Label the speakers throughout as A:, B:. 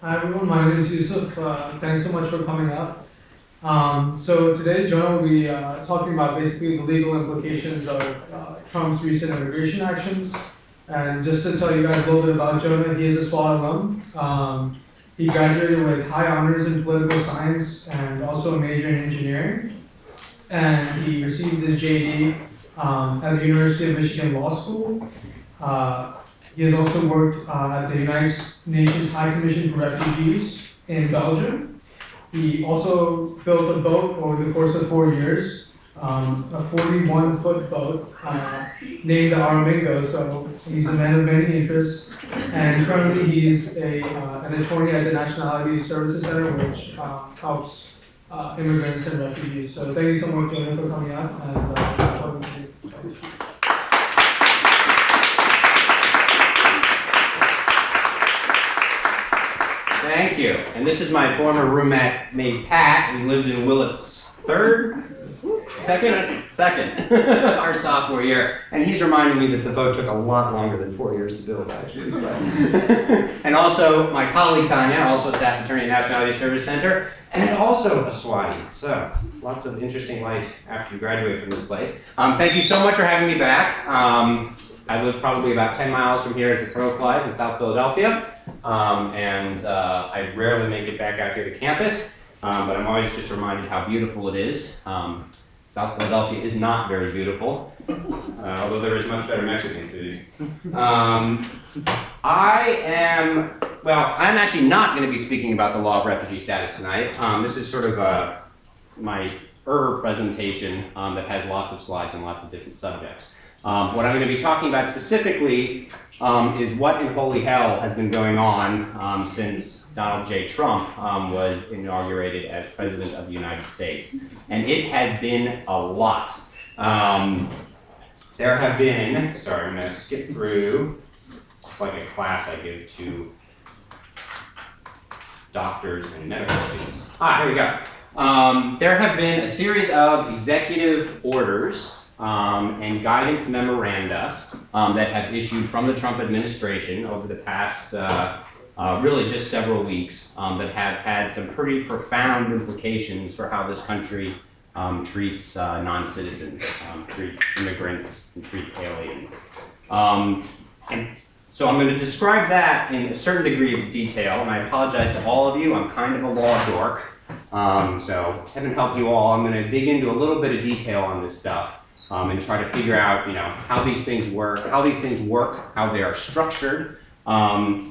A: Hi everyone, my name is Yusuf. Thanks so much for coming up. So today, Jonah will be talking about basically the legal implications of Trump's recent immigration actions. And just to tell you guys a little bit about Jonah, he is a SWAT alum. He graduated with high honors in political science and also a major in engineering. And he received his JD at the University of Michigan Law School. He has also worked at the United Nations High Commission for Refugees in Belgium. He also built a boat over the course of 4 years, a 41-foot boat named the Aramingo, so he's a man of many interests. And currently he's an attorney at the Nationality Services Center, which helps immigrants and refugees. So thank you so much, Jonah, for coming out. And
B: Thank you. And this is my former roommate named Pat. We lived in Willett's second, our sophomore year. And he's reminding me that the boat took a lot longer than 4 years to build, actually. And also my colleague Tanya, also a staff attorney at Nationality Service Center, and also a SWATie. So lots of interesting life after you graduate from this place. Thank you so much for having me back. I live probably about 10 miles from here as the crow flies in South Philadelphia. I rarely make it back out here to campus, but I'm always just reminded how beautiful it is. South Philadelphia is not very beautiful, although there is much better Mexican food. I'm actually not going to be speaking about the law of refugee status tonight. This is sort of my presentation that has lots of slides and lots of different subjects. What I'm going to be talking about specifically is what in holy hell has been going on since Donald J. Trump was inaugurated as President of the United States. And it has been a lot. There have been, sorry, I'm going to skip through, it's like a class I give to doctors and medical students. Here we go. There have been a series of executive orders and guidance memoranda that have issued from the Trump administration over the past really just several weeks that have had some pretty profound implications for how this country treats non-citizens, treats immigrants, and treats aliens. And so I'm going to describe that in a certain degree of detail, and I apologize to all of you. I'm kind of a law dork, so heaven help you all. I'm going to dig into a little bit of detail on this stuff. And try to figure out, how these things work, how they are structured, and,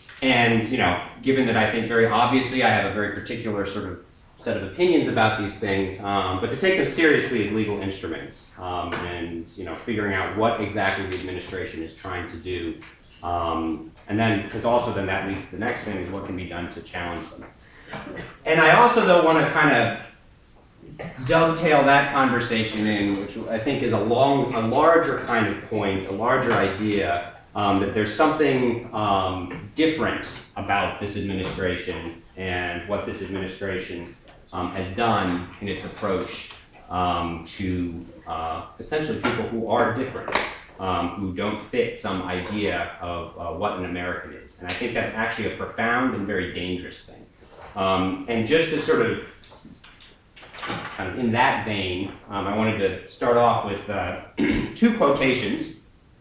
B: given that I think very obviously I have a very particular sort of set of opinions about these things, but to take them seriously as legal instruments, and, figuring out what exactly the administration is trying to do, and then, because also then that leads to the next thing is what can be done to challenge them. And I also, though, want to kind of dovetail that conversation in, which I think is a larger kind of point, a larger idea, that there's something different about this administration and what this administration has done in its approach to essentially people who are different, who don't fit some idea of what an American is. And I think that's actually a profound and very dangerous thing. And just to sort of kind of in that vein, I wanted to start off with two quotations.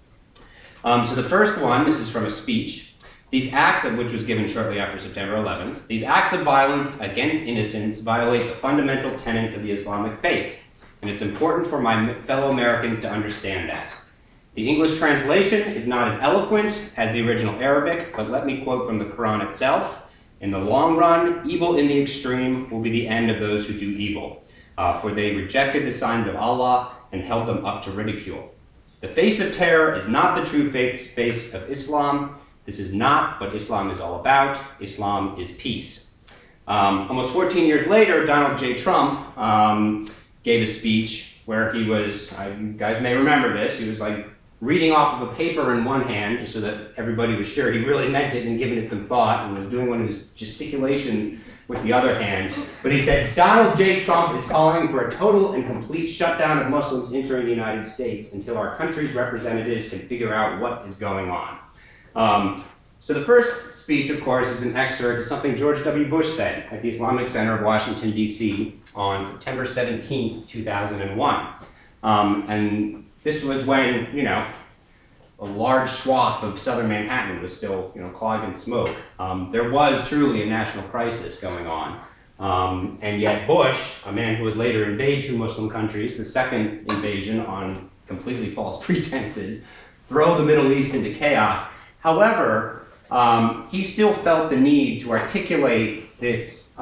B: So the first one, this is from a speech. These acts, which was given shortly after September 11th, these acts of violence against innocents violate the fundamental tenets of the Islamic faith, and it's important for my fellow Americans to understand that. The English translation is not as eloquent as the original Arabic, but let me quote from the Quran itself. In the long run, evil in the extreme will be the end of those who do evil, for they rejected the signs of Allah and held them up to ridicule. The face of terror is not the true face of Islam. This is not what Islam is all about. Islam is peace. Almost 14 years later, Donald J. Trump gave a speech where he was, you guys may remember this, he was like reading off of a paper in one hand, just so that everybody was sure he really meant it and given it some thought, and was doing one of his gesticulations with the other hand. But he said, Donald J. Trump is calling for a total and complete shutdown of Muslims entering the United States until our country's representatives can figure out what is going on. So the first speech, of course, is an excerpt of something George W. Bush said at the Islamic Center of Washington, D.C. on September 17th, 2001. And this was when, a large swath of southern Manhattan was still, clogged in smoke. There was truly a national crisis going on. And yet Bush, a man who would later invade 2 Muslim countries, the second invasion on completely false pretenses, throw the Middle East into chaos. However, he still felt the need to articulate this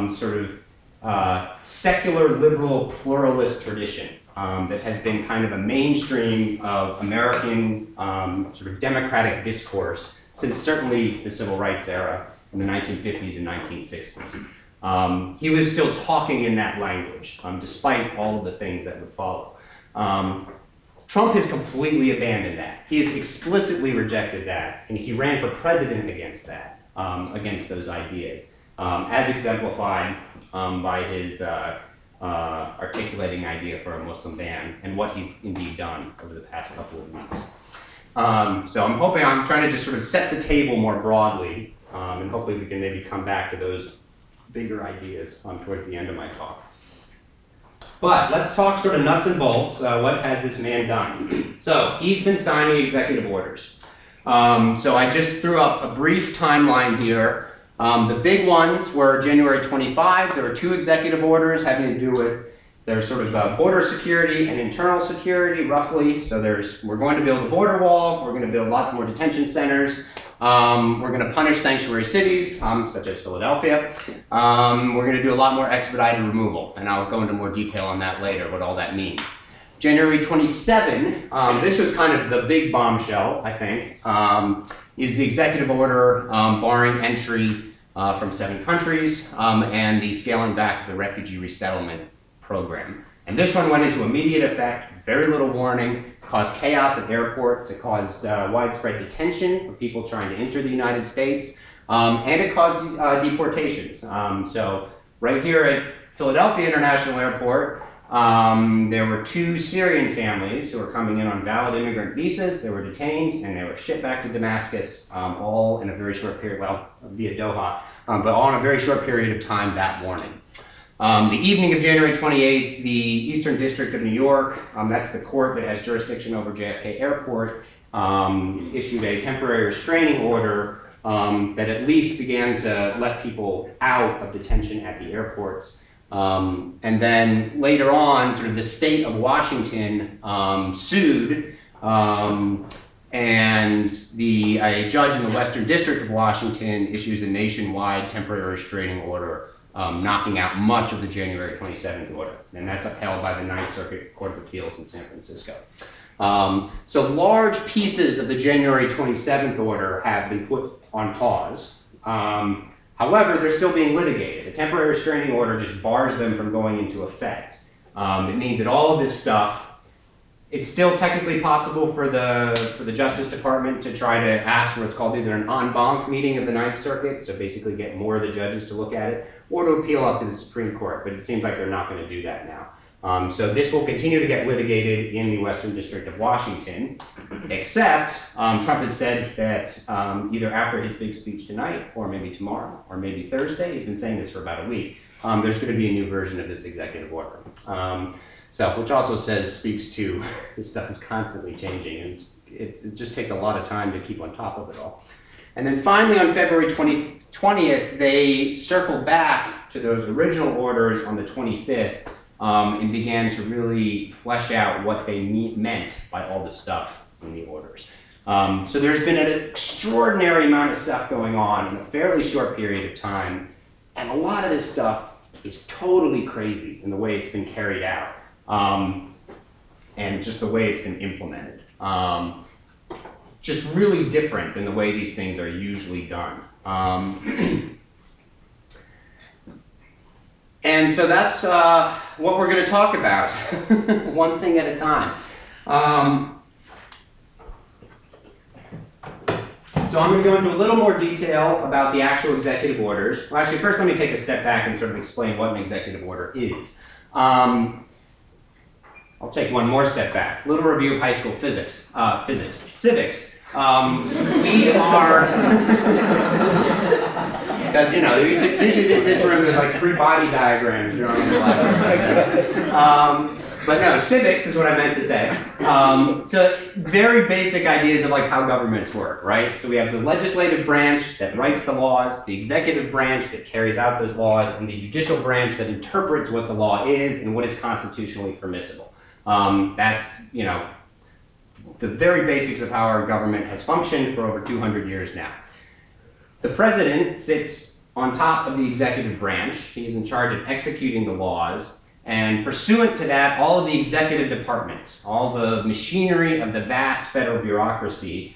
B: secular, liberal, pluralist tradition that has been kind of a mainstream of American democratic discourse since certainly the Civil Rights era in the 1950s and 1960s. He was still talking in that language, despite all of the things that would follow. Trump has completely abandoned that. He has explicitly rejected that, and he ran for president against that, against those ideas, as exemplified by his articulating idea for a Muslim ban and what he's indeed done over the past couple of weeks. So I'm trying to just sort of set the table more broadly, and hopefully we can maybe come back to those bigger ideas towards the end of my talk. But let's talk sort of nuts and bolts. What has this man done? So he's been signing executive orders. So I just threw up a brief timeline here. The big ones were January 25. There were 2 executive orders having to do with there's sort of border security and internal security, roughly. So we're going to build a border wall. We're going to build lots more detention centers. We're going to punish sanctuary cities, such as Philadelphia. We're going to do a lot more expedited removal, and I'll go into more detail on that later, what all that means. January 27, this was kind of the big bombshell, I think, is the executive order barring entry from 7 countries and the scaling back of the refugee resettlement program. And this one went into immediate effect, very little warning, caused chaos at airports, it caused widespread detention for people trying to enter the United States, and it caused deportations. So right here at Philadelphia International Airport, there were 2 Syrian families who were coming in on valid immigrant visas. They were detained and they were shipped back to Damascus, all in a very short period, via Doha, but all in a very short period of time that morning. The evening of January 28th, the Eastern District of New York, that's the court that has jurisdiction over JFK Airport, issued a temporary restraining order that at least began to let people out of detention at the airports. And then later on, sort of the state of Washington sued, and a judge in the Western District of Washington issues a nationwide temporary restraining order knocking out much of the January 27th order, and that's upheld by the Ninth Circuit Court of Appeals in San Francisco. So large pieces of the January 27th order have been put on pause. However, they're still being litigated. A temporary restraining order just bars them from going into effect. It means that all of this stuff, it's still technically possible for the Justice Department to try to ask for what's called either an en banc meeting of the Ninth Circuit, so basically get more of the judges to look at it, or to appeal up to the Supreme Court, but it seems like they're not going to do that now. So this will continue to get litigated in the Western District of Washington, except Trump has said that either after his big speech tonight, or maybe tomorrow, or maybe Thursday, he's been saying this for about a week, there's going to be a new version of this executive order. Which also speaks to this stuff is constantly changing, and it just takes a lot of time to keep on top of it all. And then finally on February 20th, they circled back to those original orders on the 25th and began to really flesh out what they meant by all the stuff in the orders. So there's been an extraordinary amount of stuff going on in a fairly short period of time, and a lot of this stuff is totally crazy in the way it's been carried out. And just the way it's been implemented. Just really different than the way these things are usually done. And so that's what we're going to talk about, one thing at a time. So I'm going to go into a little more detail about the actual executive orders. Well, actually, first let me take a step back and sort of explain what an executive order is. I'll take one more step back. A little review of high school civics. We are, because, you know, usually this room is like 3 body diagrams drawn on the left. But no, civics is what I meant to say. So very basic ideas of like how governments work, right? So we have the legislative branch that writes the laws, the executive branch that carries out those laws, and the judicial branch that interprets what the law is and what is constitutionally permissible. That's, you know, the very basics of how our government has functioned for over 200 years now. The president sits on top of the executive branch. He is in charge of executing the laws. And pursuant to that, all of the executive departments, all the machinery of the vast federal bureaucracy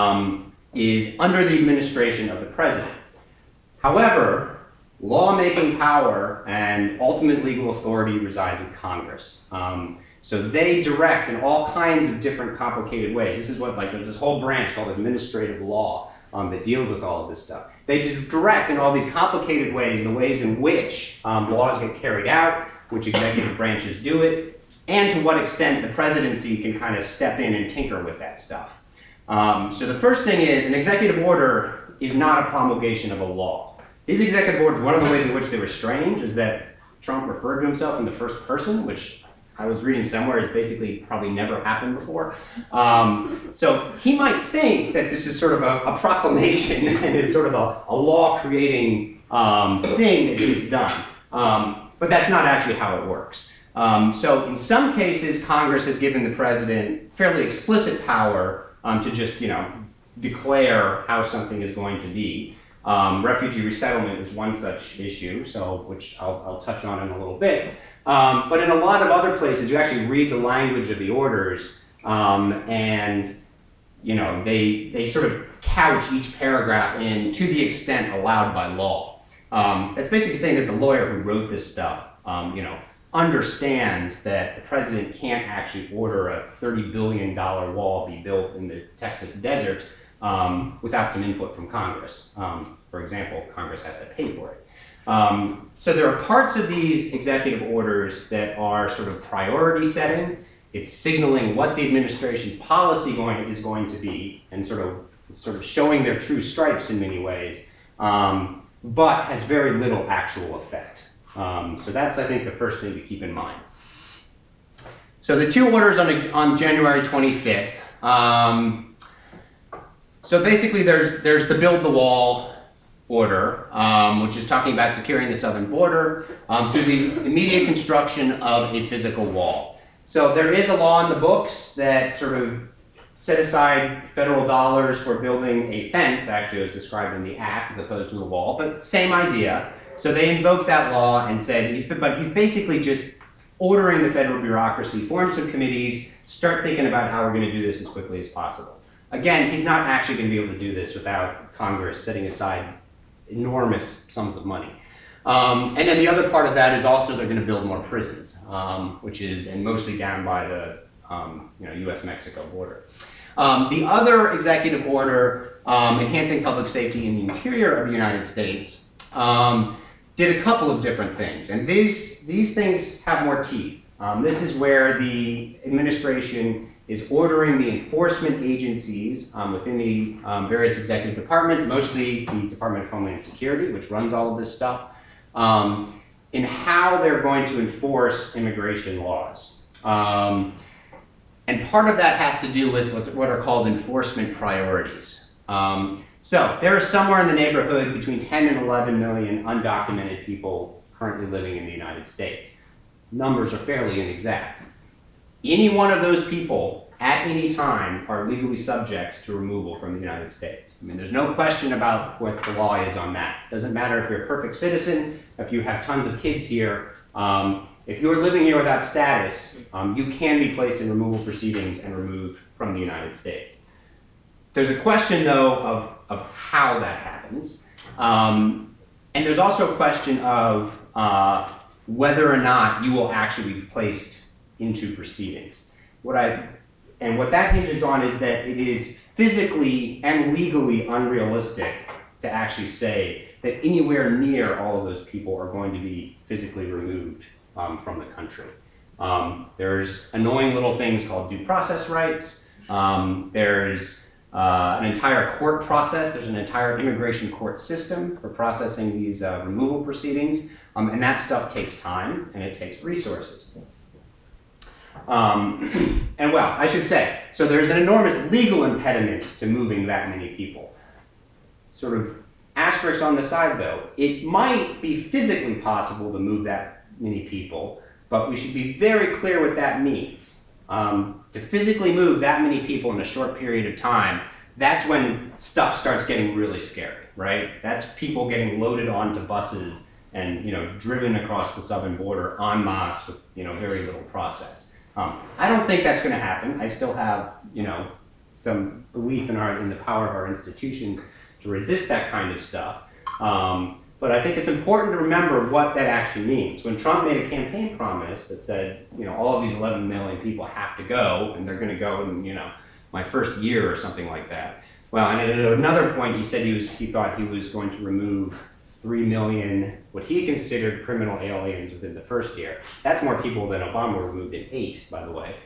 B: is under the administration of the president. However, lawmaking power and ultimate legal authority resides with Congress. So they direct in all kinds of different complicated ways. This is what, like, there's this whole branch called administrative law that deals with all of this stuff. They direct in all these complicated ways the ways in which laws get carried out, which executive branches do it, and to what extent the presidency can kind of step in and tinker with that stuff. So the first thing is, an executive order is not a promulgation of a law. These executive orders, one of the ways in which they were strange is that Trump referred to himself in the first person, which I was reading somewhere has basically probably never happened before. So he might think that this is sort of a proclamation and is sort of a law-creating thing that he's done. But that's not actually how it works. So in some cases, Congress has given the president fairly explicit power to just, you know, declare how something is going to be. Refugee resettlement is one such issue, which I'll touch on in a little bit. But in a lot of other places, you actually read the language of the orders, and you know they sort of couch each paragraph in to the extent allowed by law. That's basically saying that the lawyer who wrote this stuff, you know, understands that the president can't actually order a $30 billion wall be built in the Texas desert without some input from Congress. For example, Congress has to pay for it. So there are parts of these executive orders that are sort of priority setting. It's signaling what the administration's policy is going to be, and sort of showing their true stripes in many ways, but has very little actual effect. So that's, I think, the first thing to keep in mind. So the 2 orders on January 25th. So basically, there's the Build the Wall order, which is talking about securing the southern border through the immediate construction of a physical wall. So there is a law in the books that sort of set aside federal dollars for building a fence, actually it was described in the act as opposed to a wall, but same idea. So they invoked that law and said, he's basically just ordering the federal bureaucracy, form some committees, start thinking about how we're going to do this as quickly as possible. Again, he's not actually going to be able to do this without Congress setting aside enormous sums of money. And then the other part of that is also they're going to build more prisons, which is, and mostly down by the U.S.-Mexico border. The other executive order enhancing public safety in the interior of the United States did a couple of different things, and these things have more teeth. This is where the administration is ordering the enforcement agencies within the various executive departments, mostly the Department of Homeland Security, which runs all of this stuff, in how they're going to enforce immigration laws. And part of that has to do with what are called enforcement priorities. So there are somewhere in the neighborhood between 10 and 11 million undocumented people currently living in the United States. Numbers are fairly inexact. Any one of those people at any time are legally subject to removal from the United States. I mean, there's no question about what the law is on that. Doesn't matter if you're a perfect citizen, if you have tons of kids here, if you're living here without status, you can be placed in removal proceedings and removed from the United States. There's a question, though, of how that happens. And there's also a question of whether or not you will actually be placed into proceedings. What that hinges on is that it is physically and legally unrealistic to actually say that anywhere near all of those people are going to be physically removed from the country. There's annoying little things called due process rights. There's an entire court process. There's an entire immigration court system for processing these removal proceedings, and that stuff takes time and it takes resources. And well, I should say, so there's an enormous legal impediment to moving that many people. Sort of asterisk on the side though, it might be physically possible to move that many people, but we should be very clear what that means. To physically move that many people in a short period of time, that's when stuff starts getting really scary, right? That's people getting loaded onto buses and driven across the southern border en masse with very little process. I don't think that's going to happen. I still have some belief in the power of our institutions to resist that kind of stuff. But I think it's important to remember what that actually means. When Trump made a campaign promise that said, all of these 11 million people have to go, and they're going to go in, my first year or something like that. Well, and at another point, he said he thought he was going to remove 3 million, what he considered criminal aliens within the first year. That's more people than Obama removed in 8, by the way.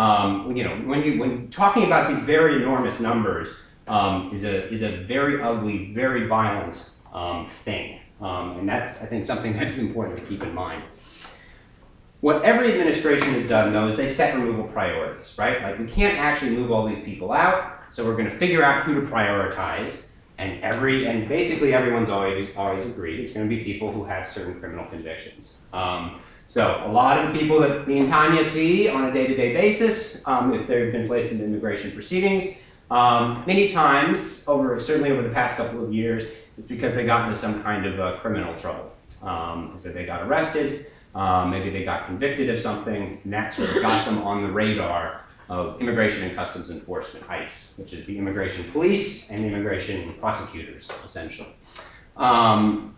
B: When talking about these very enormous numbers is a very ugly, very violent thing. And that's, I think, something that's important to keep in mind. What every administration has done, though, is they set removal priorities, right? Like, we can't actually move all these people out, so we're going to figure out who to prioritize. And basically everyone's always agreed it's going to be people who have certain criminal convictions. So a lot of the people that me and Tanya see on a day-to-day basis, if they've been placed in immigration proceedings, many times, certainly over the past couple of years, it's because they got into some kind of criminal trouble. So they got arrested, maybe they got convicted of something, and that sort of got them on the radar of Immigration and Customs Enforcement, ICE, which is the immigration police and the immigration prosecutors, essentially. And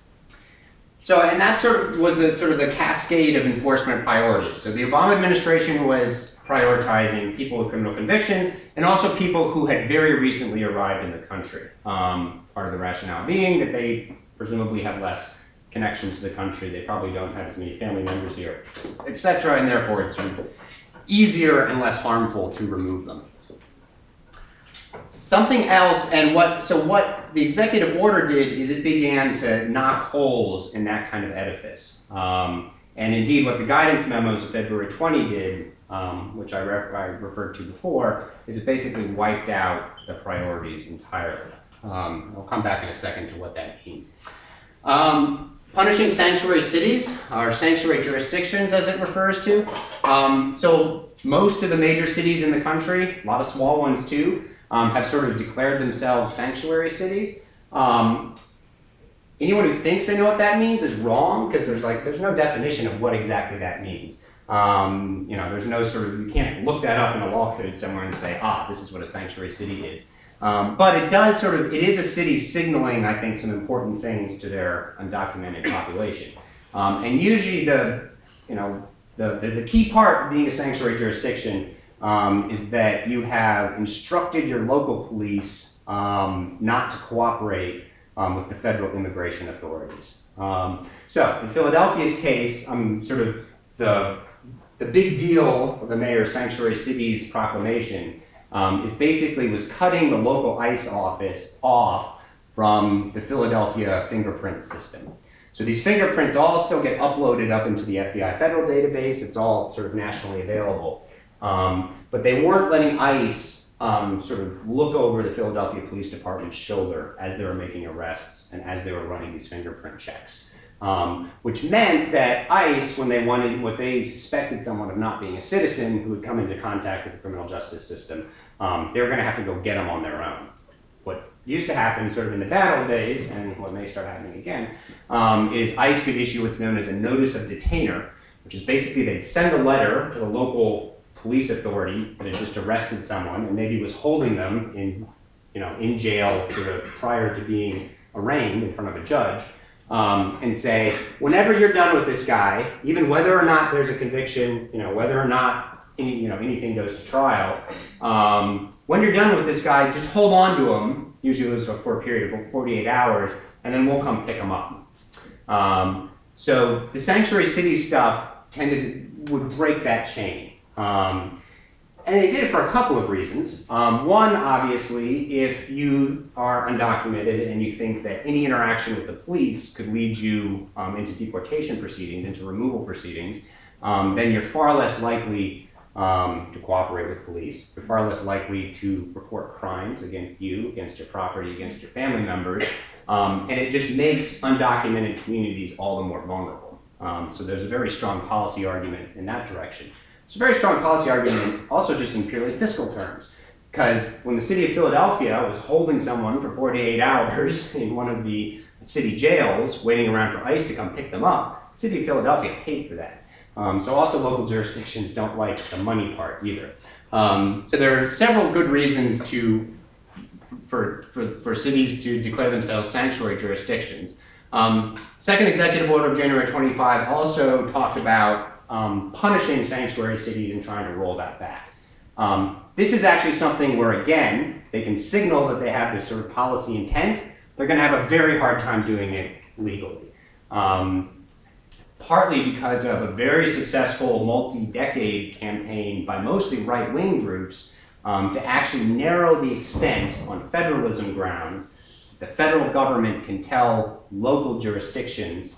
B: that was the cascade of enforcement priorities. So the Obama administration was prioritizing people with criminal convictions and also people who had very recently arrived in the country. Part of the rationale being that they presumably have less connections to the country, they probably don't have as many family members here, etc., and therefore it's sort of easier and less harmful to remove them. Something else, and what the executive order did is it began to knock holes in that kind of edifice. And indeed, what the guidance memos of February 20 did, which I referred to before, is it basically wiped out the priorities entirely. I'll come back in a second to what that means. Punishing sanctuary cities, or sanctuary jurisdictions as it refers to. So most of the major cities in the country, a lot of small ones too, have sort of declared themselves sanctuary cities. Anyone who thinks they know what that means is wrong, because there's no definition of what exactly that means. There's no you can't look that up in a law code somewhere and say, this is what a sanctuary city is. But it is a city signaling, I think, some important things to their undocumented population. And usually the key part of being a sanctuary jurisdiction is that you have instructed your local police not to cooperate with the federal immigration authorities. So in Philadelphia's case, the big deal of the mayor's sanctuary cities proclamation was cutting the local ICE office off from the Philadelphia fingerprint system. So these fingerprints all still get uploaded up into the FBI federal database. It's all sort of nationally available. But they weren't letting ICE look over the Philadelphia Police Department's shoulder as they were making arrests and as they were running these fingerprint checks. Which meant that ICE, when they suspected someone of not being a citizen who had come into contact with the criminal justice system, they were going to have to go get them on their own. What used to happen sort of in the bad old days, and what may start happening again, is ICE could issue what's known as a notice of detainer, which is basically they'd send a letter to the local police authority that had just arrested someone and maybe was holding them in jail prior to being arraigned in front of a judge, and say, whenever you're done with this guy, even whether or not there's a conviction, whether or not anything goes to trial, when you're done with this guy, just hold on to him, usually it was for a period of 48 hours, and then we'll come pick him up. So the sanctuary city stuff would break that chain. And they did it for a couple of reasons. One, obviously, if you are undocumented and you think that any interaction with the police could lead you into deportation proceedings, into removal proceedings, then you're far less likely to cooperate with police. You're far less likely to report crimes against you, against your property, against your family members. And it just makes undocumented communities all the more vulnerable. So there's a very strong policy argument in that direction. It's a very strong policy argument also just in purely fiscal terms, because when the city of Philadelphia was holding someone for 48 hours in one of the city jails, waiting around for ICE to come pick them up, the city of Philadelphia paid for that. So also local jurisdictions don't like the money part either. So there are several good reasons for cities to declare themselves sanctuary jurisdictions. Second executive order of January 25 also talked about punishing sanctuary cities and trying to roll that back. This is actually something where, again, they can signal that they have this sort of policy intent. They're going to have a very hard time doing it legally. Partly because of a very successful multi-decade campaign by mostly right-wing groups to actually narrow the extent on federalism grounds. The federal government can tell local jurisdictions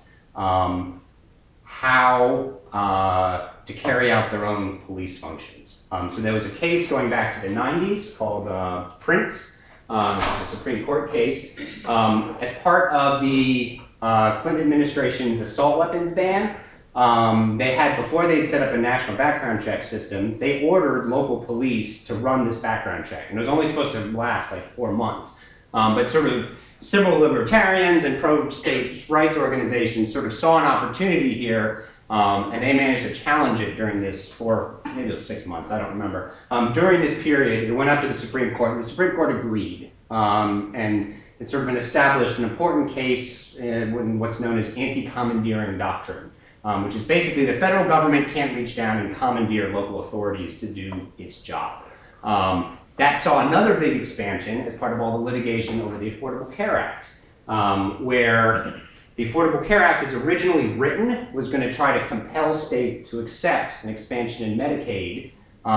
B: how to carry out their own police functions. So there was a case going back to the 90s called Prince, a Supreme Court case. As part of the Clinton administration's assault weapons ban, before they'd set up a national background check system, they ordered local police to run this background check. And it was only supposed to last like 4 months. But sort of civil libertarians and pro-state rights organizations sort of saw an opportunity here, and they managed to challenge it during this, for maybe it was 6 months, I don't remember. During this period, it went up to the Supreme Court, and the Supreme Court agreed. And it's sort of an established an important case in what's known as anti-commandeering doctrine, which is basically the federal government can't reach down and commandeer local authorities to do its job. That saw another big expansion as part of all the litigation over the Affordable Care Act, where the Affordable Care Act, as originally written, was going to try to compel states to accept an expansion in Medicaid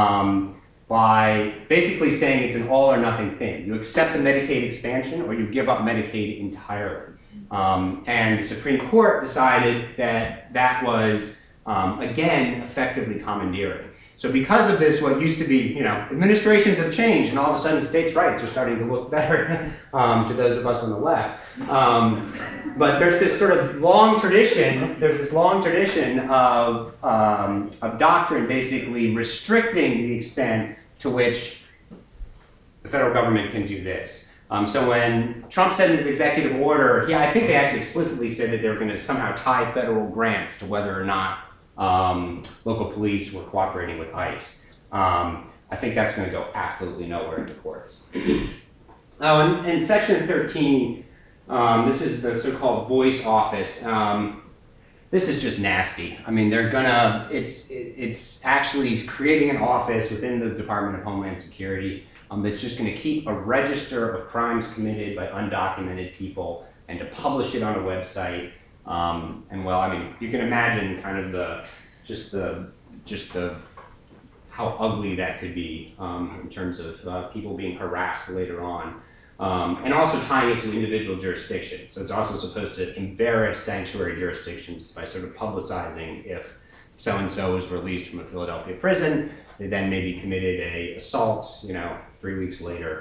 B: by basically saying it's an all or nothing thing. You accept the Medicaid expansion or you give up Medicaid entirely. And the Supreme Court decided that that was, again, effectively commandeering. So because of this, what used to be, administrations have changed, and all of a sudden states' rights are starting to look better to those of us on the left. But there's this sort of long tradition, of doctrine basically restricting the extent to which the federal government can do this. So when Trump said in his executive order, I think they actually explicitly said that they were going to somehow tie federal grants to whether or not local police were cooperating with ICE. I think that's going to go absolutely nowhere in the courts. Oh, and in Section 13, this is the so-called voice office. This is just nasty. I mean, it's actually creating an office within the Department of Homeland Security that's just going to keep a register of crimes committed by undocumented people and to publish it on a website. And well, I mean, you can imagine kind of how ugly that could be in terms of people being harassed later on. And also tying it to individual jurisdictions. So it's also supposed to embarrass sanctuary jurisdictions by sort of publicizing if so-and-so was released from a Philadelphia prison, they then maybe committed an assault, 3 weeks later.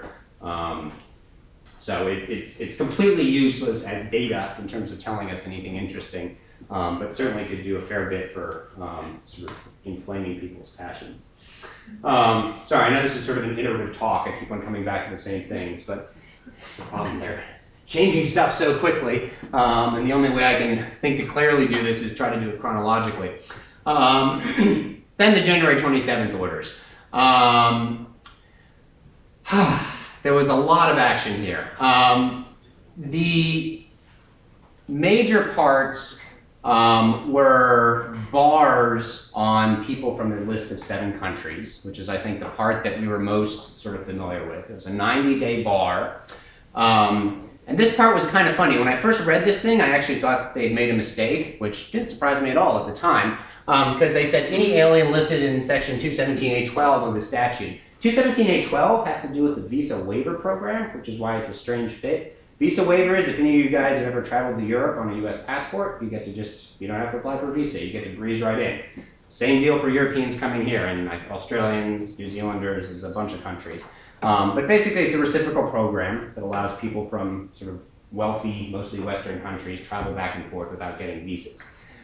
B: So it's completely useless as data in terms of telling us anything interesting, but certainly could do a fair bit for sort of inflaming people's passions. Sorry, I know this is sort of an iterative talk. I keep on coming back to the same things, but they're changing stuff so quickly, and the only way I can think to clearly do this is try to do it chronologically. Then the January 27th orders. There was a lot of action here. The major parts were bars on people from the list of 7 countries, which is, I think, the part that we were most sort of familiar with. It was a 90-day bar. And this part was kind of funny. When I first read this thing, I actually thought they had made a mistake, which didn't surprise me at all at the time, because they said any alien listed in section 217A12 of the statute. 217A12 has to do with the visa waiver program, which is why it's a strange fit. Visa waivers, if any of you guys have ever traveled to Europe on a US passport, you don't have to apply for a visa, you get to breeze right in. Same deal for Europeans coming here, and like Australians, New Zealanders, there's a bunch of countries. But basically it's a reciprocal program that allows people from sort of wealthy, mostly Western countries travel back and forth without getting visas.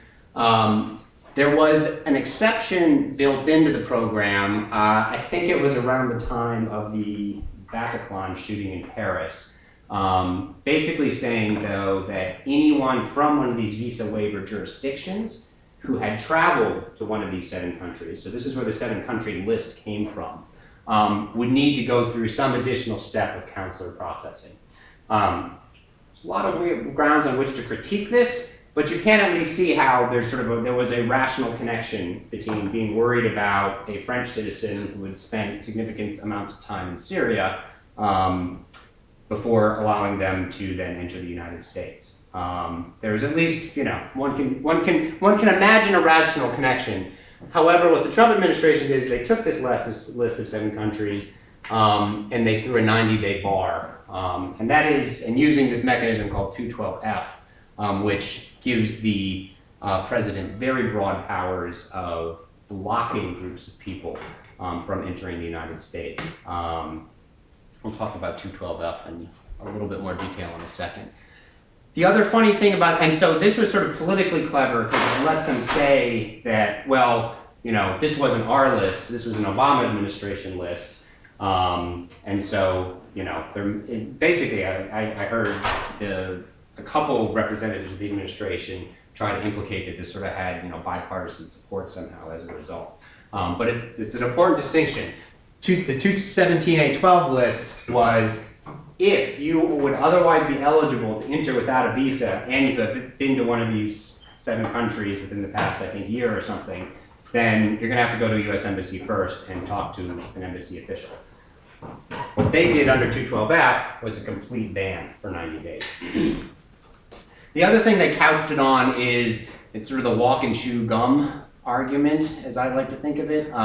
B: There was an exception built into the program, I think it was around the time of the Bataclan shooting in Paris, basically saying though that anyone from one of these visa waiver jurisdictions who had traveled to one of these 7 countries, so this is where the 7-country list came from, would need to go through some additional step of consular processing. There's a lot of weird grounds on which to critique this, but you can at least see how there was a rational connection between being worried about a French citizen who had spent significant amounts of time in Syria before allowing them to then enter the United States. There's at least, one can imagine a rational connection. However, what the Trump administration did is they took this list of 7 countries and they threw a 90-day bar. And that is, and using this mechanism called 212F, which gives the president very broad powers of blocking groups of people from entering the United States. We'll talk about 212F in a little bit more detail in a second. The other funny thing about, and so this was sort of politically clever because it let them say that, well, this wasn't our list, this was an Obama administration list. And so, basically I heard a couple representatives of the administration try to implicate that this sort of had, bipartisan support somehow as a result. But it's an important distinction. The 217A12 list was if you would otherwise be eligible to enter without a visa and you have been to one of these 7 countries within the past, I think, year or something, then you're going to have to go to a U.S. embassy first and talk to an embassy official. What they did under 212F was a complete ban for 90 days. The other thing they couched it on is it's sort of the walk and chew gum argument, as I like to think of it.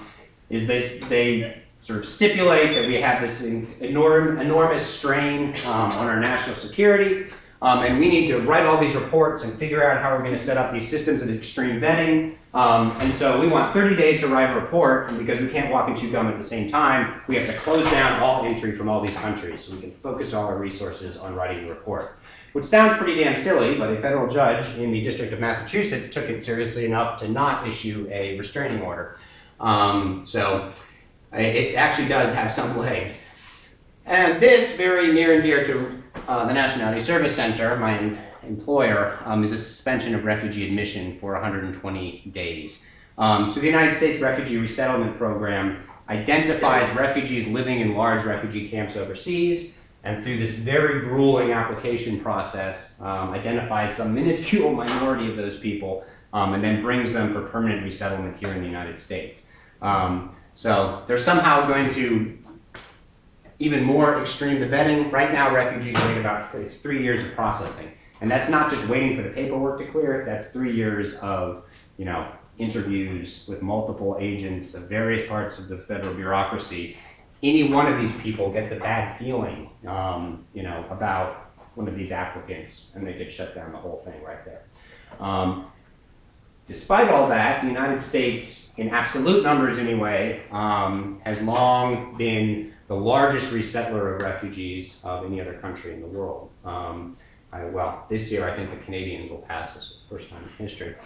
B: They sort of stipulate that we have this enormous strain on our national security, and we need to write all these reports and figure out how we're going to set up these systems of extreme vetting. And so we want 30 days to write a report, and because we can't walk and chew gum at the same time, we have to close down all entry from all these countries so we can focus all our resources on writing the report. Which sounds pretty damn silly, but a federal judge in the District of Massachusetts took it seriously enough to not issue a restraining order. So it actually does have some legs. And this, very near and dear to the Nationality Service Center, my employer, is a suspension of refugee admission for 120 days. So the United States Refugee Resettlement Program identifies refugees living in large refugee camps overseas, and through this very grueling application process, identifies some minuscule minority of those people, and then brings them for permanent resettlement here in the United States. So they're somehow going to even more extreme the vetting. Right now, refugees wait it's 3 years of processing. And that's not just waiting for the paperwork to clear, that's 3 years of, interviews with multiple agents of various parts of the federal bureaucracy. Any one of these people gets a bad feeling, about one of these applicants, and they could shut down the whole thing right there. Despite all that, the United States, in absolute numbers anyway, has long been the largest resettler of refugees of any other country in the world. This year I think the Canadians will pass this for the first time in history.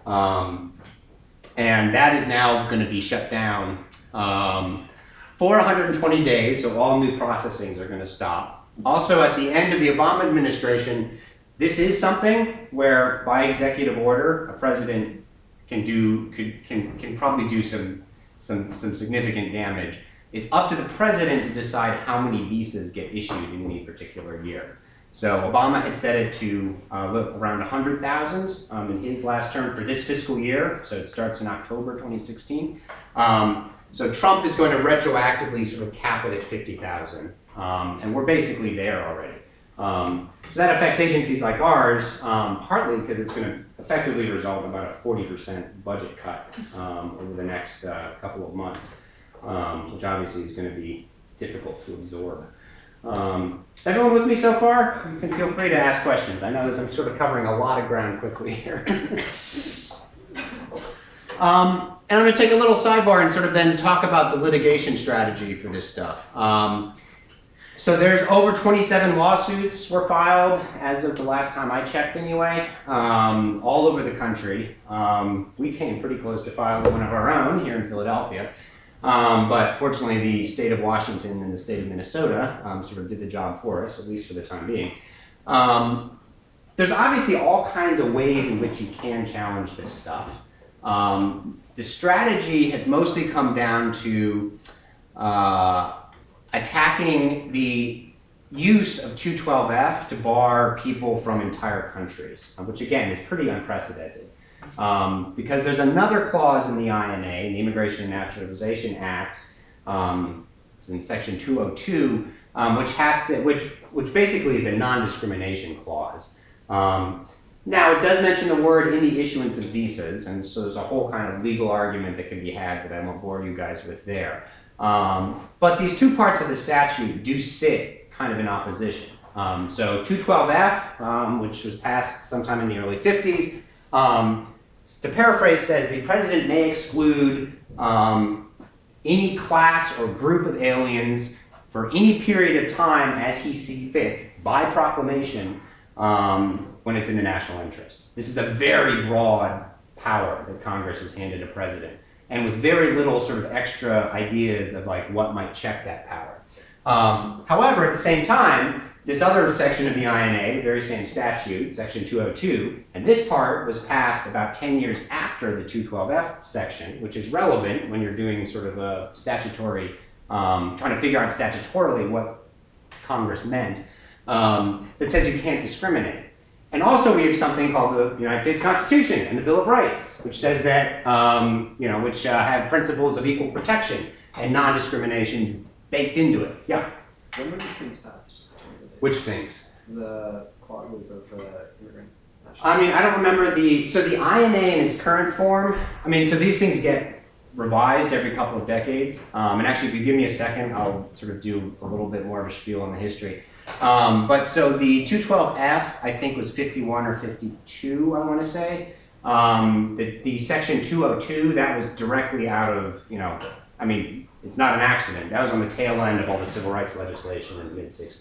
B: And that is now going to be shut down for 120 days, so all new processings are going to stop. Also, at the end of the Obama administration, this is something where, by executive order, a president can probably do some significant damage. It's up to the president to decide how many visas get issued in any particular year. So Obama had set it to around 100,000 in his last term for this fiscal year. So it starts in October 2016. So Trump is going to retroactively sort of cap it at 50,000. And we're basically there already. So that affects agencies like ours, partly because it's going to effectively result in about a 40% budget cut over the next couple of months, which obviously is going to be difficult to absorb. Everyone with me so far? You can feel free to ask questions. I know that I'm sort of covering a lot of ground quickly here. And I'm going to take a little sidebar and sort of then talk about the litigation strategy for this stuff. So there's over 27 lawsuits were filed as of the last time I checked anyway, all over the country. We came pretty close to filing one of our own here in Philadelphia. But fortunately, the state of Washington and the state of Minnesota sort of did the job for us, at least for the time being. There's obviously all kinds of ways in which you can challenge this stuff. The strategy has mostly come down to attacking the use of 212F to bar people from entire countries, which again is pretty unprecedented. Because there's another clause in the INA, the Immigration and Naturalization Act, it's in section 202, which basically is a non-discrimination clause. Now, it does mention the word in the issuance of visas, and so there's a whole kind of legal argument that can be had that I won't bore you guys with there. But these two parts of the statute do sit kind of in opposition. So 212F, which was passed sometime in the early 50s, the paraphrase says the president may exclude any class or group of aliens for any period of time as he sees fit by proclamation when it's in the national interest. This is a very broad power that Congress has handed a president, and with very little sort of extra ideas of like what might check that power. However, at the same time, this other section of the INA, the very same statute, section 202, and this part was passed about 10 years after the 212F section, which is relevant when you're doing sort of a statutory, trying to figure out statutorily what Congress meant, that says you can't discriminate. And also we have something called the United States Constitution and the Bill of Rights, which says that, which have principles of equal protection and non-discrimination baked into it. Yeah?
C: When were these things passed?
B: Which things?
C: The clauses of the immigrant.
B: I mean, I don't remember so the INA in its current form, I mean, so these things get revised every couple of decades. And actually, if you give me a second, I'll sort of do a little bit more of a spiel on the history. But so the 212F, I think, was 51 or 52, I want to say. The section 202, that was directly out of, I mean, it's not an accident. That was on the tail end of all the civil rights legislation in the mid-60s.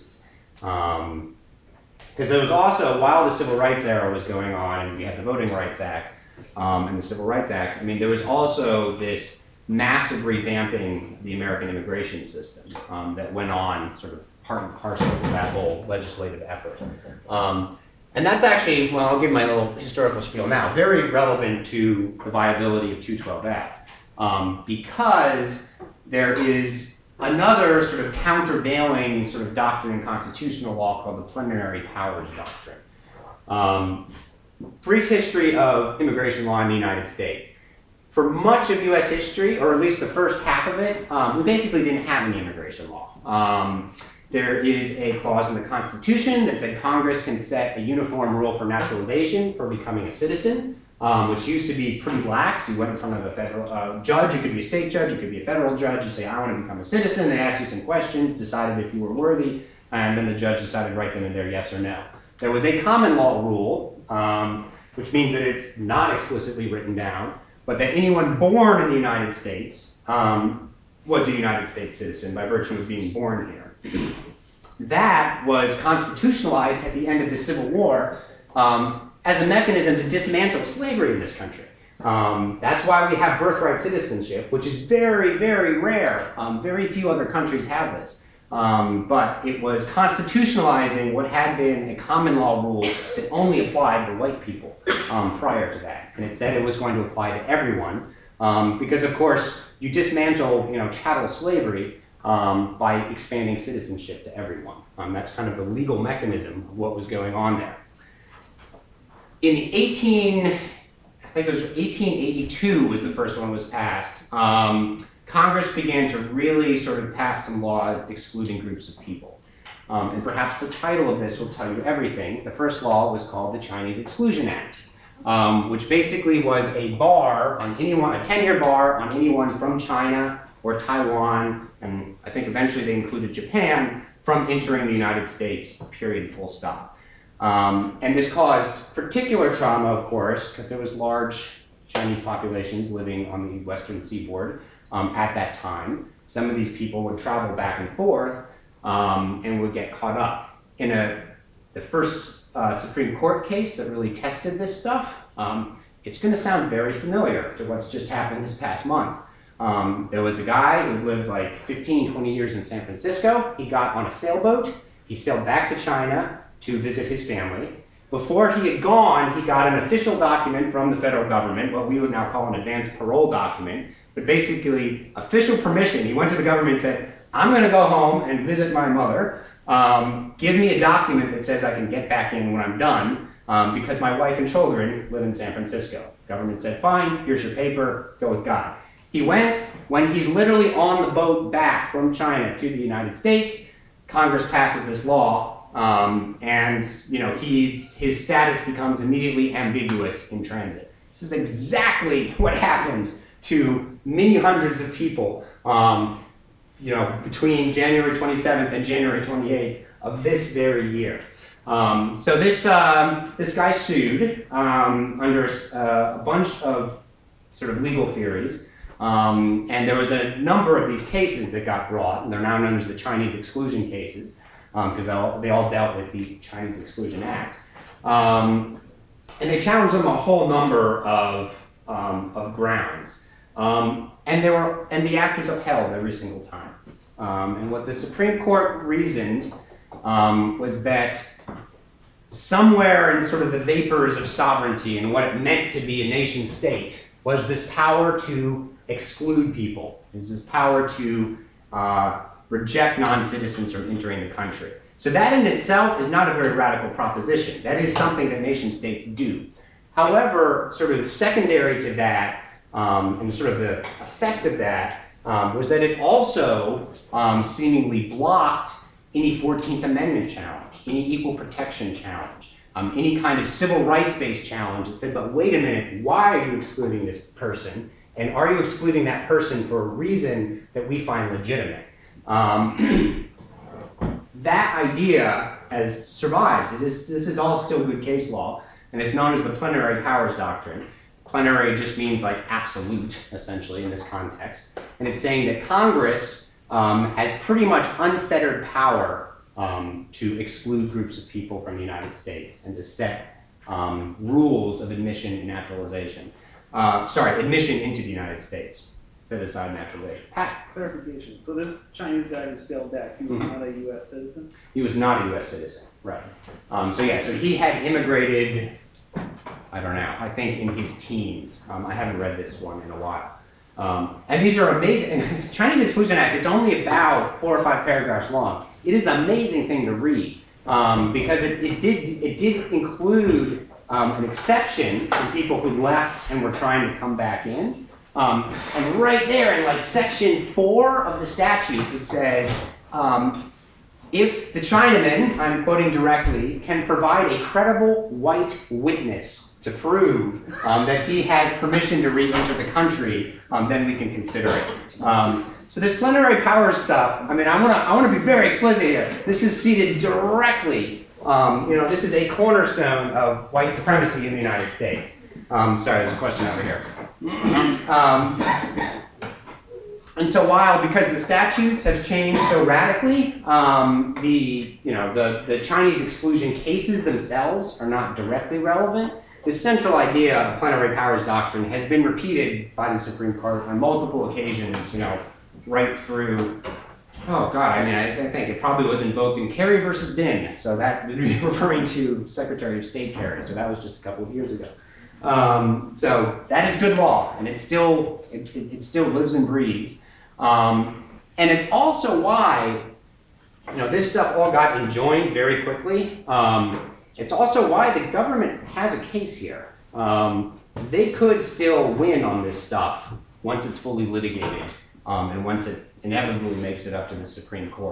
B: Because there was also, while the Civil Rights era was going on, and we had the Voting Rights Act and the Civil Rights Act, I mean, there was also this massive revamping of the American immigration system that went on sort of part and parcel of that whole legislative effort. And that's actually, well, I'll give my little historical spiel now, very relevant to the viability of 212F, because there is another sort of countervailing sort of doctrine in constitutional law called the plenary powers doctrine. Brief history of immigration law in the United States. For much of US history, or at least the first half of it, we basically didn't have any immigration law. There is a clause in the Constitution that said Congress can set a uniform rule for naturalization for becoming a citizen, which used to be pretty lax. You went in front of a federal judge, it could be a state judge, it could be a federal judge, you say, I want to become a citizen, they asked you some questions, decided if you were worthy, and then the judge decided right then and there, yes or no. There was a common law rule, which means that it's not explicitly written down, but that anyone born in the United States was a United States citizen by virtue of being born here. That was constitutionalized at the end of the Civil War as a mechanism to dismantle slavery in this country. That's why we have birthright citizenship, which is very, very rare. Very few other countries have this. But it was constitutionalizing what had been a common law rule that only applied to white people prior to that. And it said it was going to apply to everyone because, of course, you dismantle chattel slavery by expanding citizenship to everyone. That's kind of the legal mechanism of what was going on there. In the 1882 was the first one was passed. Congress began to really sort of pass some laws excluding groups of people. And perhaps the title of this will tell you everything. The first law was called the Chinese Exclusion Act, which basically was a bar on anyone, a 10-year bar on anyone from China or Taiwan, and I think eventually they included Japan, from entering the United States, period, full stop. And this caused particular trauma, of course, because there was large Chinese populations living on the western seaboard at that time. Some of these people would travel back and forth and would get caught up. In the first Supreme Court case that really tested this stuff, it's going to sound very familiar to what's just happened this past month. There was a guy who lived like 15, 20 years in San Francisco. He got on a sailboat. He sailed back to China to visit his family. Before he had gone, he got an official document from the federal government, what we would now call an advance parole document, but basically official permission. He went to the government and said, I'm going to go home and visit my mother. Give me a document that says I can get back in when I'm done because my wife and children live in San Francisco. Government said, fine, here's your paper, go with God. He went. When he's literally on the boat back from China to the United States, Congress passes this law, and his status becomes immediately ambiguous in transit. This is exactly what happened to many hundreds of people, between January 27th and January 28th of this very year. So this guy sued under a bunch of sort of legal theories. And there was a number of these cases that got brought, and they're now known as the Chinese exclusion cases, because they all dealt with the Chinese Exclusion Act. And they challenged them a whole number of grounds. And the act was upheld every single time. And what the Supreme Court reasoned was that somewhere in sort of the vapors of sovereignty and what it meant to be a nation state was this power to exclude people, is this power to reject non-citizens from entering the country. So that in itself is not a very radical proposition. That is something that nation states do. However, sort of secondary to that, and sort of the effect of that, was that it also seemingly blocked any 14th Amendment challenge, any equal protection challenge, any kind of civil rights-based challenge. It said, but wait a minute, why are you excluding this person? And are you excluding that person for a reason that we find legitimate? That idea survives. This is all still good case law, and it's known as the plenary powers doctrine. Plenary just means like absolute, essentially, in this context. And it's saying that Congress has pretty much unfettered power to exclude groups of people from the United States and to set rules of admission and naturalization. Admission into the United States. Set aside naturalization. Pat?
D: Clarification. So this Chinese guy who sailed back, he was not a U.S. citizen?
B: He was not a U.S. citizen, right. So he had immigrated, I don't know, I think in his teens. I haven't read this one in a while. And these are amazing. And Chinese Exclusion Act, it's only about 4 or 5 paragraphs long. It is an amazing thing to read because it did include an exception for people who left and were trying to come back in. And right there in like section 4 of the statute, it says, if the Chinaman, I'm quoting directly, can provide a credible white witness to prove that he has permission to re-enter the country, then we can consider it. So this plenary powers stuff, I mean, I want to be very explicit here. This is seated directly, this is a cornerstone of white supremacy in the United States. Sorry, there's a question over here. And so because the statutes have changed so radically, the Chinese exclusion cases themselves are not directly relevant. The central idea of plenary powers doctrine has been repeated by the Supreme Court on multiple occasions, right through, I think it probably was invoked in Kerry versus Dinh, so that would be referring to Secretary of State Kerry, so that was just a couple of years ago. So that is good law, and it still lives and breathes. And it's also why, this stuff all got enjoined very quickly. It's also why the government has a case here. They could still win on this stuff once it's fully litigated, and once it inevitably makes it up to the Supreme Court.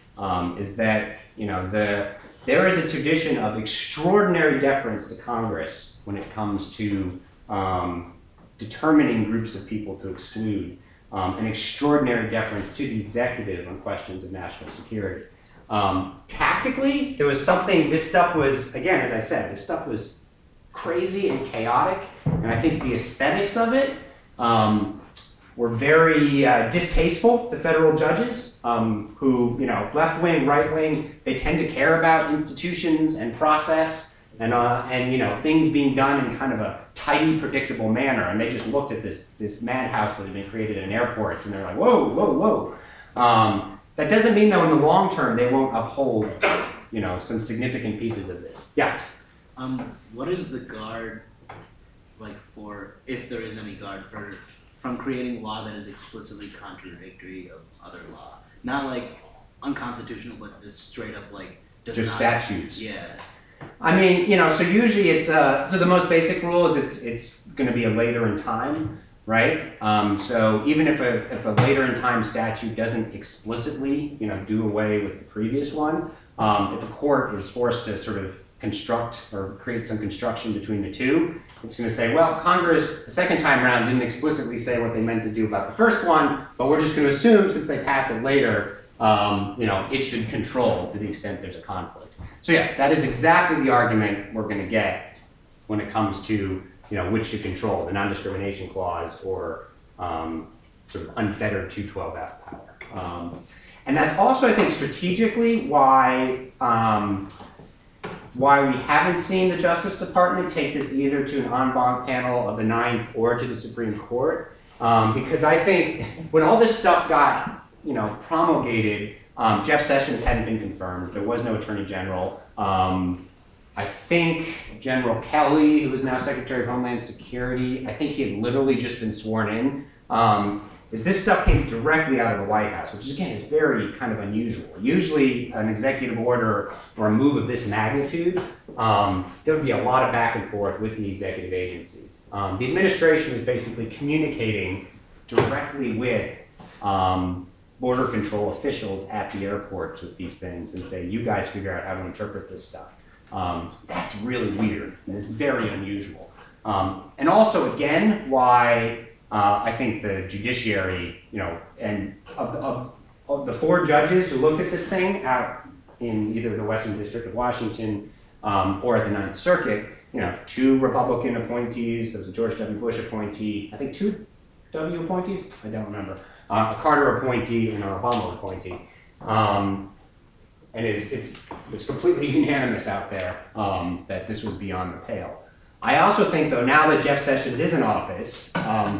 B: is that, there is a tradition of extraordinary deference to Congress when it comes to determining groups of people to exclude, and extraordinary deference to the executive on questions of national security. Tactically, there was something, this stuff was, again, as I said, this stuff was crazy and chaotic, and I think the aesthetics of it were very distasteful to federal judges who, left wing, right wing, they tend to care about institutions and process and things being done in kind of a tidy, predictable manner. And they just looked at this madhouse that had been created in airports, and they're like, whoa, whoa, whoa. That doesn't mean, though, in the long term they won't uphold, some significant pieces of this. Yeah.
E: What is the guard like for, if there is any guard from creating law that is explicitly contradictory of other law? Not like unconstitutional, but just straight up like does
B: Just
E: not,
B: statutes.
E: Yeah.
B: I mean, so usually it's, so the most basic rule is it's going to be a later in time, right? So even if a later in time statute doesn't explicitly, do away with the previous one, if a court is forced to sort of construct or create some construction between the two, it's going to say, well, Congress the second time around didn't explicitly say what they meant to do about the first one, but we're just going to assume since they passed it later, it should control to the extent there's a conflict. So yeah, that is exactly the argument we're going to get when it comes to, which should control, the non-discrimination clause or sort of unfettered 212F power. And that's also, I think, strategically why we haven't seen the Justice Department take this either to an en banc panel of the Ninth or to the Supreme Court. Because I think when all this stuff got, promulgated, Jeff Sessions hadn't been confirmed. There was no Attorney General. I think General Kelly, who is now Secretary of Homeland Security, I think he had literally just been sworn in. This stuff came directly out of the White House, which again is very kind of unusual. Usually an executive order or a move of this magnitude, there would be a lot of back and forth with the executive agencies. The administration was basically communicating directly with border control officials at the airports with these things and say, you guys figure out how to interpret this stuff. That's really weird and it's very unusual. And also, again, why I think the judiciary, and of the 4 judges who looked at this thing out in either the Western District of Washington or at the Ninth Circuit, 2 Republican appointees, there was a George W. Bush appointee, I think 2 W appointees, I don't remember, a Carter appointee and an Obama appointee. And it's completely unanimous out there that this was beyond the pale. I also think, though, now that Jeff Sessions is in office,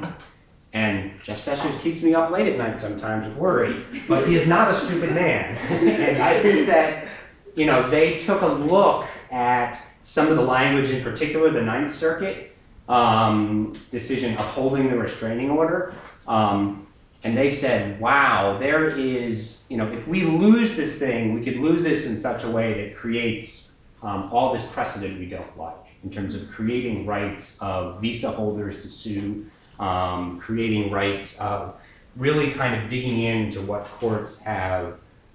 B: and Jeff Sessions keeps me up late at night sometimes with worry, but he is not a stupid man. And I think that, they took a look at some of the language, in particular the Ninth Circuit decision upholding the restraining order, and they said, wow, there is, if we lose this thing, we could lose this in such a way that creates all this precedent we don't like, in terms of creating rights of visa holders to sue, creating rights of really kind of digging into what courts have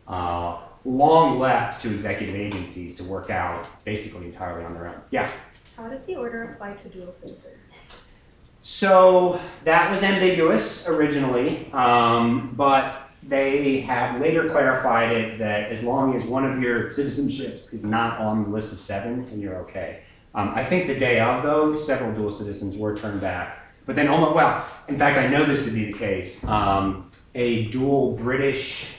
B: long left to executive agencies to work out basically entirely on their own. Yeah?
F: How does the order apply to dual citizens?
B: So that was ambiguous originally, but they have later clarified it that as long as one of your citizenships is not on the list of 7, then you're okay. I think the day of, though, several dual citizens were turned back. But then, in fact, I know this to be the case. A dual British,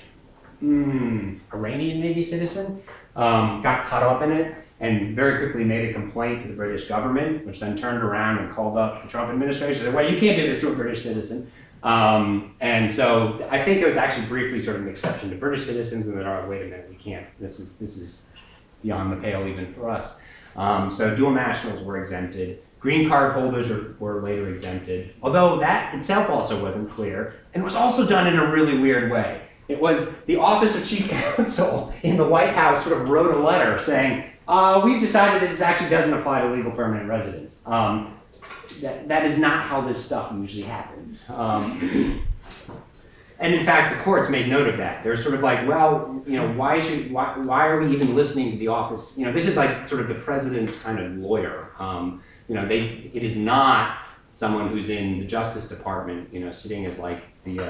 B: Iranian maybe citizen, got caught up in it and very quickly made a complaint to the British government, which then turned around and called up the Trump administration and said, well, you can't do this to a British citizen. And so I think it was actually briefly sort of an exception to British citizens, and then, oh, wait a minute, we can't. This is beyond the pale even for us. So dual nationals were exempted. Green card holders were later exempted, although that itself also wasn't clear, and was also done in a really weird way. It was the Office of Chief Counsel in the White House sort of wrote a letter saying, we've decided that this actually doesn't apply to legal permanent residents. That is not how this stuff usually happens. And in fact, the courts made note of that. They're sort of like, well, you know, why are we even listening to the office? You know, this is like sort of the president's kind of lawyer. You know, it is not someone who's in the Justice Department, you know, sitting as like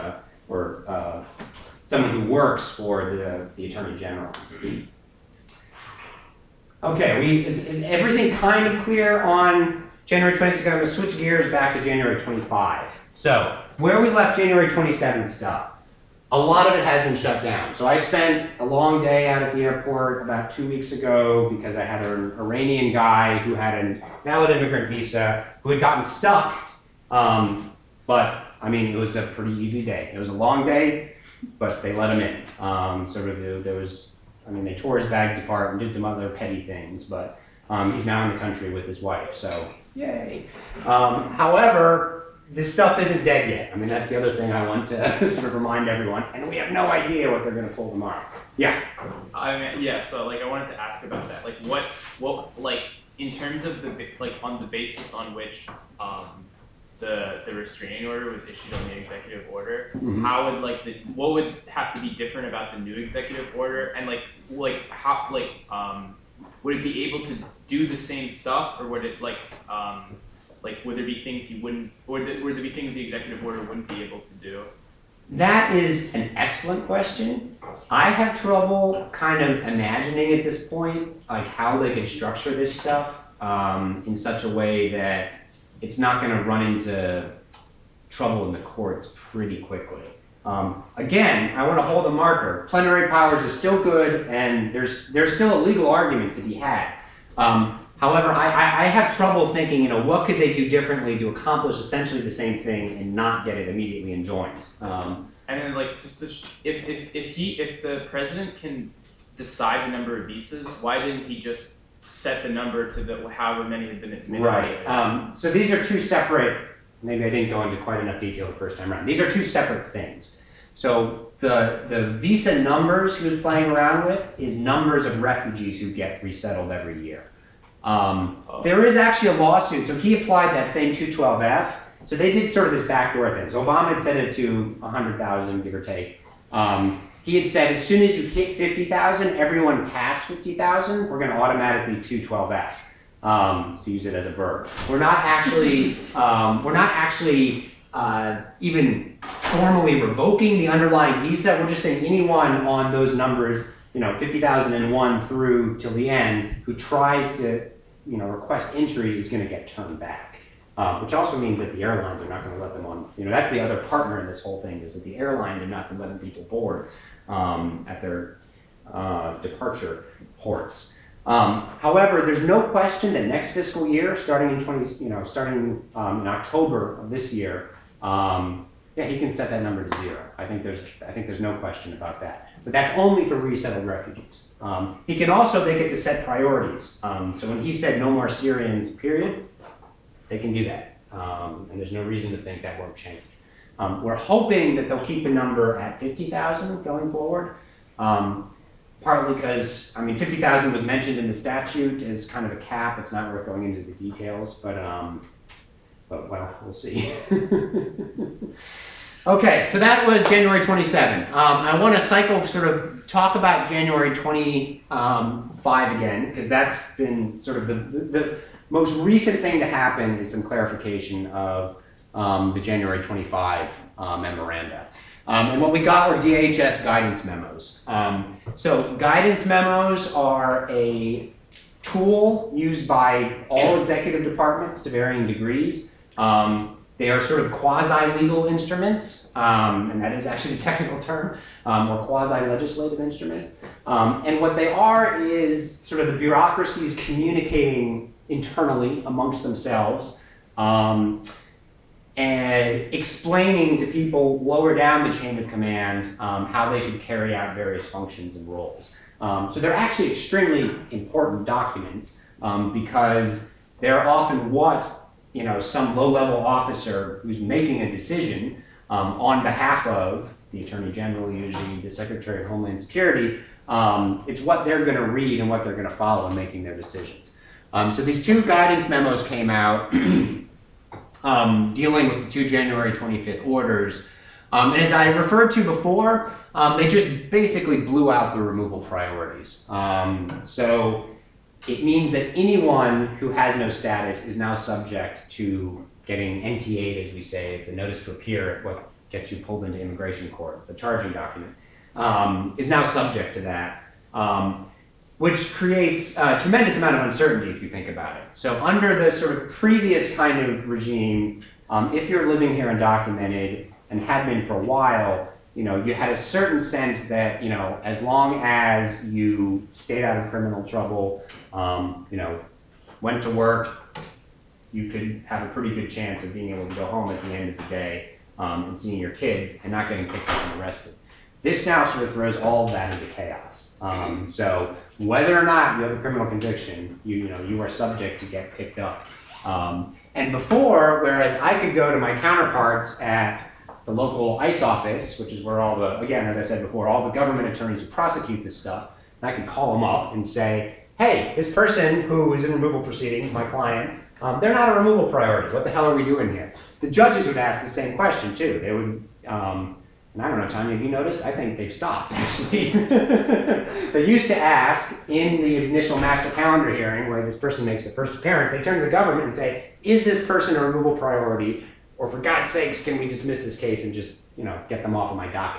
B: someone who works for the Attorney General. Okay, is everything kind of clear on January 26th? I'm going to switch gears back to January 25. So, where we left January 27th stuff, a lot of it has been shut down. So I spent a long day out at the airport about 2 weeks ago because I had an Iranian guy who had a valid immigrant visa who had gotten stuck. But, I mean, it was a pretty easy day. It was a long day, but they let him in. They tore his bags apart and did some other petty things, but he's now in the country with his wife, so yay. However, this stuff isn't dead yet. I mean, that's the other thing I want to sort of remind everyone, and we have no idea what they're going to pull tomorrow. Yeah.
G: So like I wanted to ask about that. Like what like in terms of on the basis on which the restraining order was issued on the executive order,
B: Mm-hmm.
G: how would what would have to be different about the new executive order, and how would it be able to do the same stuff, or would it would there be things would there be things the executive order wouldn't be able to do?
B: That is an excellent question. I have trouble kind of imagining at this point, like how they could structure this stuff in such a way that it's not going to run into trouble in the courts pretty quickly. Again, I want to hold a marker. Plenary powers is still good, and there's still a legal argument to be had. However, I have trouble thinking, you know, what could they do differently to accomplish essentially the same thing and not get it immediately enjoined?
G: And then, if the president can decide the number of visas, why didn't he just set the number to however many had been admitted?
B: Right. So these are two separate. Maybe I didn't go into quite enough detail the first time around. These are two separate things. So the visa numbers he was playing around with is numbers of refugees who get resettled every year. There is actually a lawsuit. So he applied that same 212F. So they did sort of this backdoor thing. So Obama had set it to 100,000, give or take. He had said as soon as you hit 50,000, everyone past 50,000, we're going to automatically 212F. To use it as a verb. We're not actually even formally revoking the underlying visa. We're just saying anyone on those numbers, 50,001 through till the end, who tries to, request entry is going to get turned back. Which also means that the airlines are not going to let them on. That's the other partner in this whole thing, is that the airlines are not going to let people board at their departure ports. However, there's no question that next fiscal year, starting in October of this year, he can set that number to 0. I think there's no question about that. But that's only for resettled refugees. He can also make it to set priorities. So when he said no more Syrians, period, they can do that. And there's no reason to think that won't change. We're hoping that they'll keep the number at 50,000 going forward. Partly because, 50,000 was mentioned in the statute as kind of a cap. It's not worth going into the details, but we'll see. Okay, so that was January 27. I want to sort of talk about January 25 again, because that's been sort of the most recent thing to happen is some clarification of the January 25 memoranda. And what we got were DHS guidance memos. So guidance memos are a tool used by all executive departments to varying degrees. They are sort of quasi-legal instruments, and that is actually the technical term, or quasi-legislative instruments. And what they are is sort of the bureaucracies communicating internally amongst themselves, and explaining to people lower down the chain of command how they should carry out various functions and roles. So they're actually extremely important documents because they're often what some low-level officer who's making a decision on behalf of the Attorney General, usually the Secretary of Homeland Security, it's what they're going to read and what they're going to follow in making their decisions. So these two guidance memos came out dealing with the two January 25th orders. And as I referred to before, they just basically blew out the removal priorities. So it means that anyone who has no status is now subject to getting NTA'd, as we say. It's a notice to appear at what gets you pulled into immigration court. It's a charging document. Is now subject to that, which creates a tremendous amount of uncertainty if you think about it. So under the sort of previous kind of regime, if you're living here undocumented and had been for a while, you had a certain sense that, as long as you stayed out of criminal trouble, went to work, you could have a pretty good chance of being able to go home at the end of the day and seeing your kids and not getting picked up and arrested. This now sort of throws all of that into chaos. So whether or not you have a criminal conviction, you are subject to get picked up. And before, whereas I could go to my counterparts at the local ICE office, which is where all the, again, as I said before, all the government attorneys who prosecute this stuff, and I could call them up and say, hey, this person who is in removal proceedings, my client, they're not a removal priority. What the hell are we doing here? The judges would ask the same question too. They would, and I don't know, Tanya, have you noticed? I think they've stopped, actually. They used to ask in the initial master calendar hearing where this person makes the first appearance, they turn to the government and say, is this person a removal priority? Or for God's sakes, can we dismiss this case and just, get them off of my docket?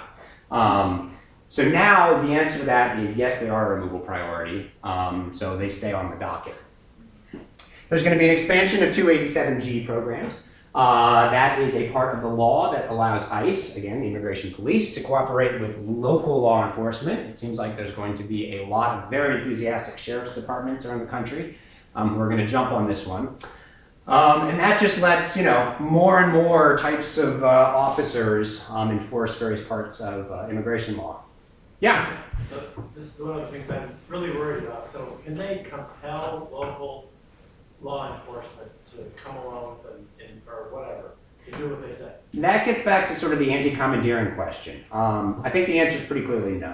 B: So now the answer to that is yes, they are a removal priority. So they stay on the docket. There's going to be an expansion of 287G programs. That is a part of the law that allows ICE, again, the immigration police, to cooperate with local law enforcement. It seems like there's going to be a lot of very enthusiastic sheriff's departments around the country who are going to jump on this one. And that just lets, more and more types of officers enforce various parts of immigration law. Yeah?
H: This is one of the things I'm really worried about. So can they compel local law enforcement to come along or whatever, to do what they say?
B: That gets back to sort of the anti-commandeering question. I think the answer is pretty clearly no.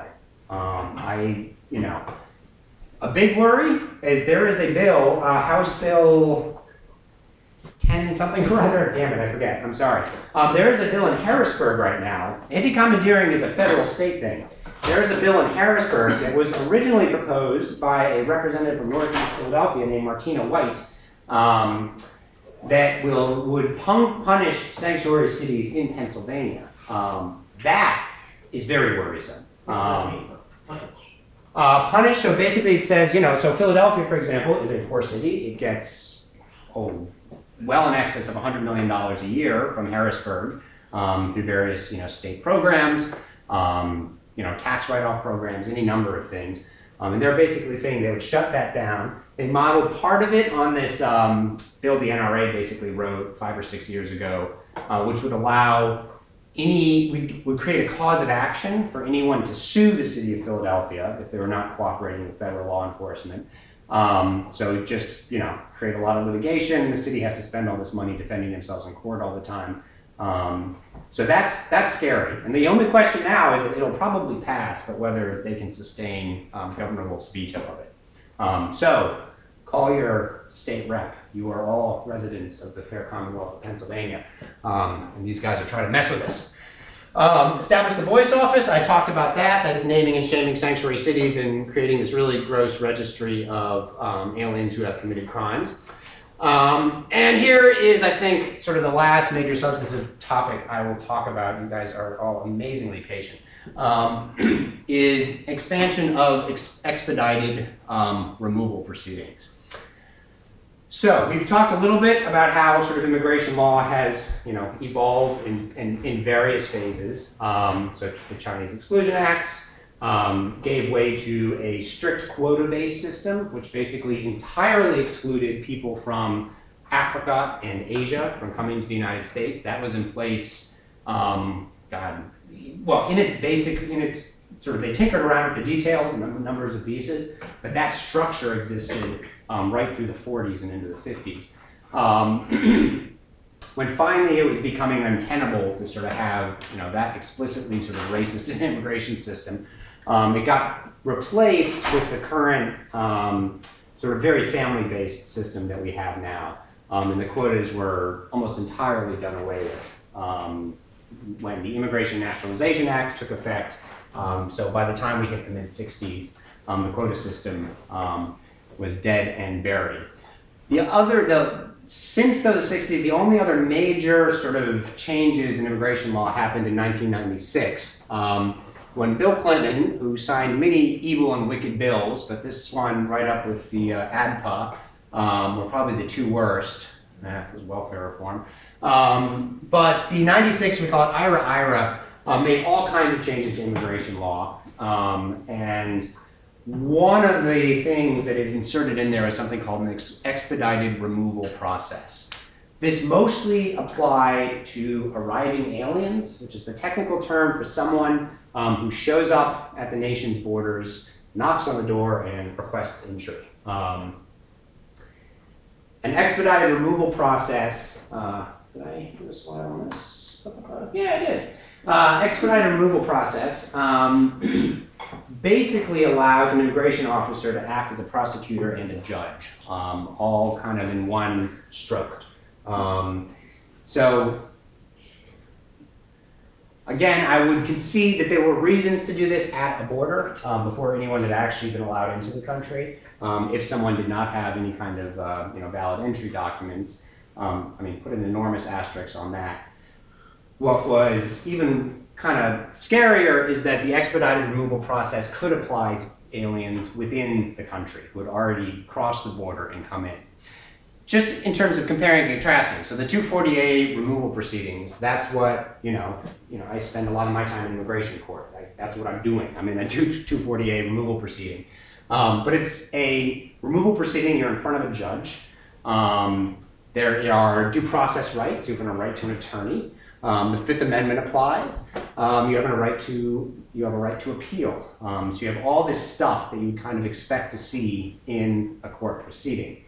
B: A big worry is there is a bill, House Bill 10 something or other, damn it, I forget, I'm sorry. There is a bill in Harrisburg right now. Anti-commandeering is a federal state thing. There is a bill in Harrisburg that was originally proposed by a representative from Northeast Philadelphia named Martina White that would punish sanctuary cities in Pennsylvania. That is very worrisome. Punish, so basically it says, so Philadelphia, for example, is a poor city. It gets, well in excess of $100 million a year from Harrisburg through various, state programs, tax write-off programs, any number of things. And they're basically saying they would shut that down. They modeled part of it on this bill the NRA basically wrote 5 or 6 years ago, which would allow would create a cause of action for anyone to sue the city of Philadelphia if they were not cooperating with federal law enforcement. So just, create a lot of litigation. The city has to spend all this money defending themselves in court all the time. So that's scary. And the only question now is that it'll probably pass, but whether they can sustain Governor Wolf's veto of it. So call your state rep. You are all residents of the fair Commonwealth of Pennsylvania. And these guys are trying to mess with us. Establish the Voice Office. I talked about that. That is naming and shaming sanctuary cities and creating this really gross registry of aliens who have committed crimes. And here is, I think, sort of the last major substantive topic I will talk about. You guys are all amazingly patient. Is expansion of expedited removal proceedings. So we've talked a little bit about how sort of immigration law has, evolved in various phases. So the Chinese Exclusion Acts gave way to a strict quota-based system, which basically entirely excluded people from Africa and Asia from coming to the United States. That was in place, in its sort of, they tinkered around with the details and the numbers of visas, but that structure existed right through the 40s and into the 50s. When finally it was becoming untenable to sort of have, that explicitly sort of racist immigration system, it got replaced with the current sort of very family-based system that we have now. And the quotas were almost entirely done away with. when the Immigration Naturalization Act took effect. So by the time we hit the mid-60s, the quota system was dead and buried. Since the 60s, the only other major sort of changes in immigration law happened in 1996. When Bill Clinton, who signed many evil and wicked bills, but this one right up with the ADPA, were probably the two worst. It was welfare reform. But the 96, we call it IRA, made all kinds of changes to immigration law. And one of the things that it inserted in there is something called an expedited removal process. This mostly applied to arriving aliens, which is the technical term for someone who shows up at the nation's borders, knocks on the door, and requests entry. An expedited removal process, did I do a slide on this? Yeah, I did. Expedited removal process basically allows an immigration officer to act as a prosecutor and a judge, all kind of in one stroke. So again, I would concede that there were reasons to do this at a border before anyone had actually been allowed into the country. If someone did not have any kind of valid entry documents, put an enormous asterisk on that. What was even kind of scarier is that the expedited removal process could apply to aliens within the country who had already crossed the border and come in. Just in terms of comparing and contrasting, so the 240A removal proceedings, that's what, I spend a lot of my time in immigration court. That's what I'm doing. I'm in a 240A removal proceeding. But it's a removal proceeding, you're in front of a judge. There are due process rights, you have a right to an attorney. The Fifth Amendment applies. You have a right to appeal. So you have all this stuff that you kind of expect to see in a court proceeding.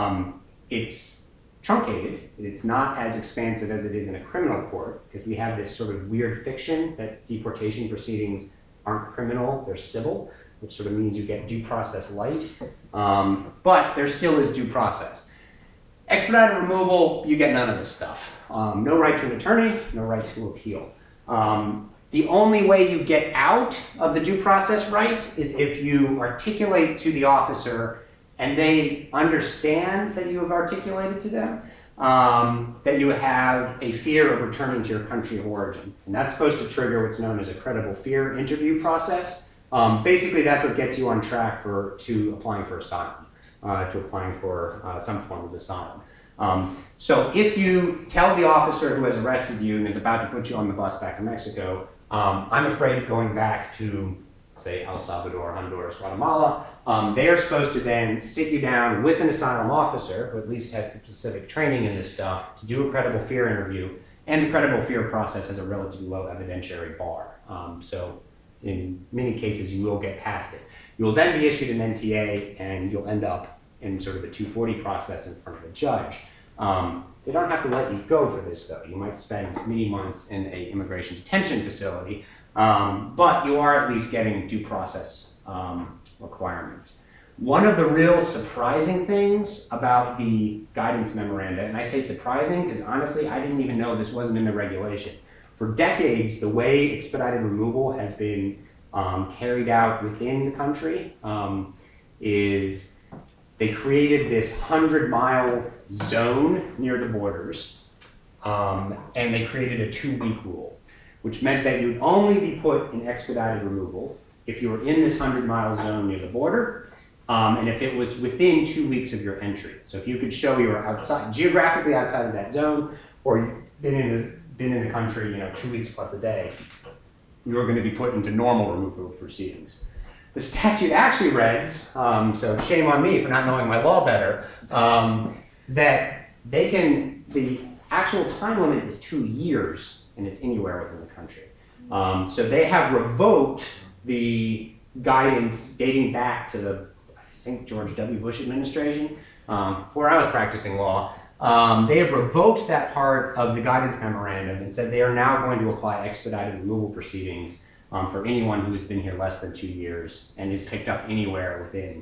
B: It's truncated. It's not as expansive as it is in a criminal court because we have this sort of weird fiction that deportation proceedings aren't criminal, they're civil, which sort of means you get due process light. But there still is due process. Expedited removal, you get none of this stuff. No right to an attorney, no right to appeal. The only way you get out of the due process right is if you articulate to the officer and they understand that you have articulated to them that you have a fear of returning to your country of origin. And that's supposed to trigger what's known as a credible fear interview process. Basically, that's what gets you on track to applying for asylum, to applying for some form of asylum. So if you tell the officer who has arrested you and is about to put you on the bus back to Mexico, I'm afraid of going back to, say, El Salvador, Honduras, Guatemala, they are supposed to then sit you down with an asylum officer, who at least has specific training in this stuff, to do a credible fear interview, and the credible fear process has a relatively low evidentiary bar. So in many cases, you will get past it. You will then be issued an NTA, and you'll end up in sort of a 240 process in front of a judge. They don't have to let you go for this, though. You might spend many months in an immigration detention facility, but you are at least getting due process requirements. One of the real surprising things about the guidance memoranda, and I say surprising because honestly, I didn't even know this wasn't in the regulation. For decades, the way expedited removal has been carried out within the country is they created this 100-mile zone near the borders, and they created a 2-week rule, which meant that you'd only be put in expedited removal if you were in this 100-mile zone near the border, and if it was within 2 weeks of your entry. So if you could show you were outside, geographically outside of that zone, or you've been in the country, 2 weeks plus a day, you were going to be put into normal removal proceedings. The statute actually reads, so shame on me for not knowing my law better, that the actual time limit is 2 years, and it's anywhere within the country. So they have revoked the guidance dating back to the, I think, George W. Bush administration, before I was practicing law. They have revoked that part of the guidance memorandum and said they are now going to apply expedited removal proceedings for anyone who has been here less than 2 years and is picked up anywhere within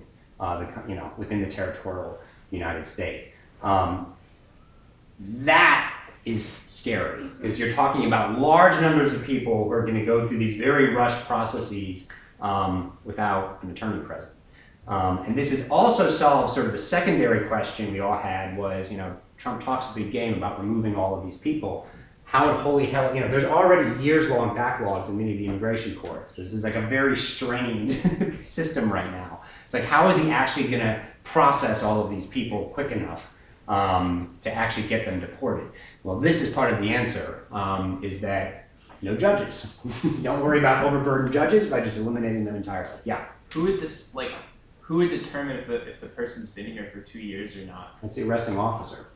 B: within the territorial United States. That is scary because you're talking about large numbers of people who are going to go through these very rushed processes without an attorney present. And this has also solved sort of a secondary question we all had was, Trump talks a big game about removing all of these people. How in holy hell, there's already years-long backlogs in many of the immigration courts. This is like a very strained system right now. It's like, how is he actually going to process all of these people quick enough to actually get them deported? Well, this is part of the answer, is that no judges. Don't worry about overburdened judges by just eliminating them entirely. Yeah.
G: Who would determine if the person's been here for 2 years or not?
B: That's the arresting officer.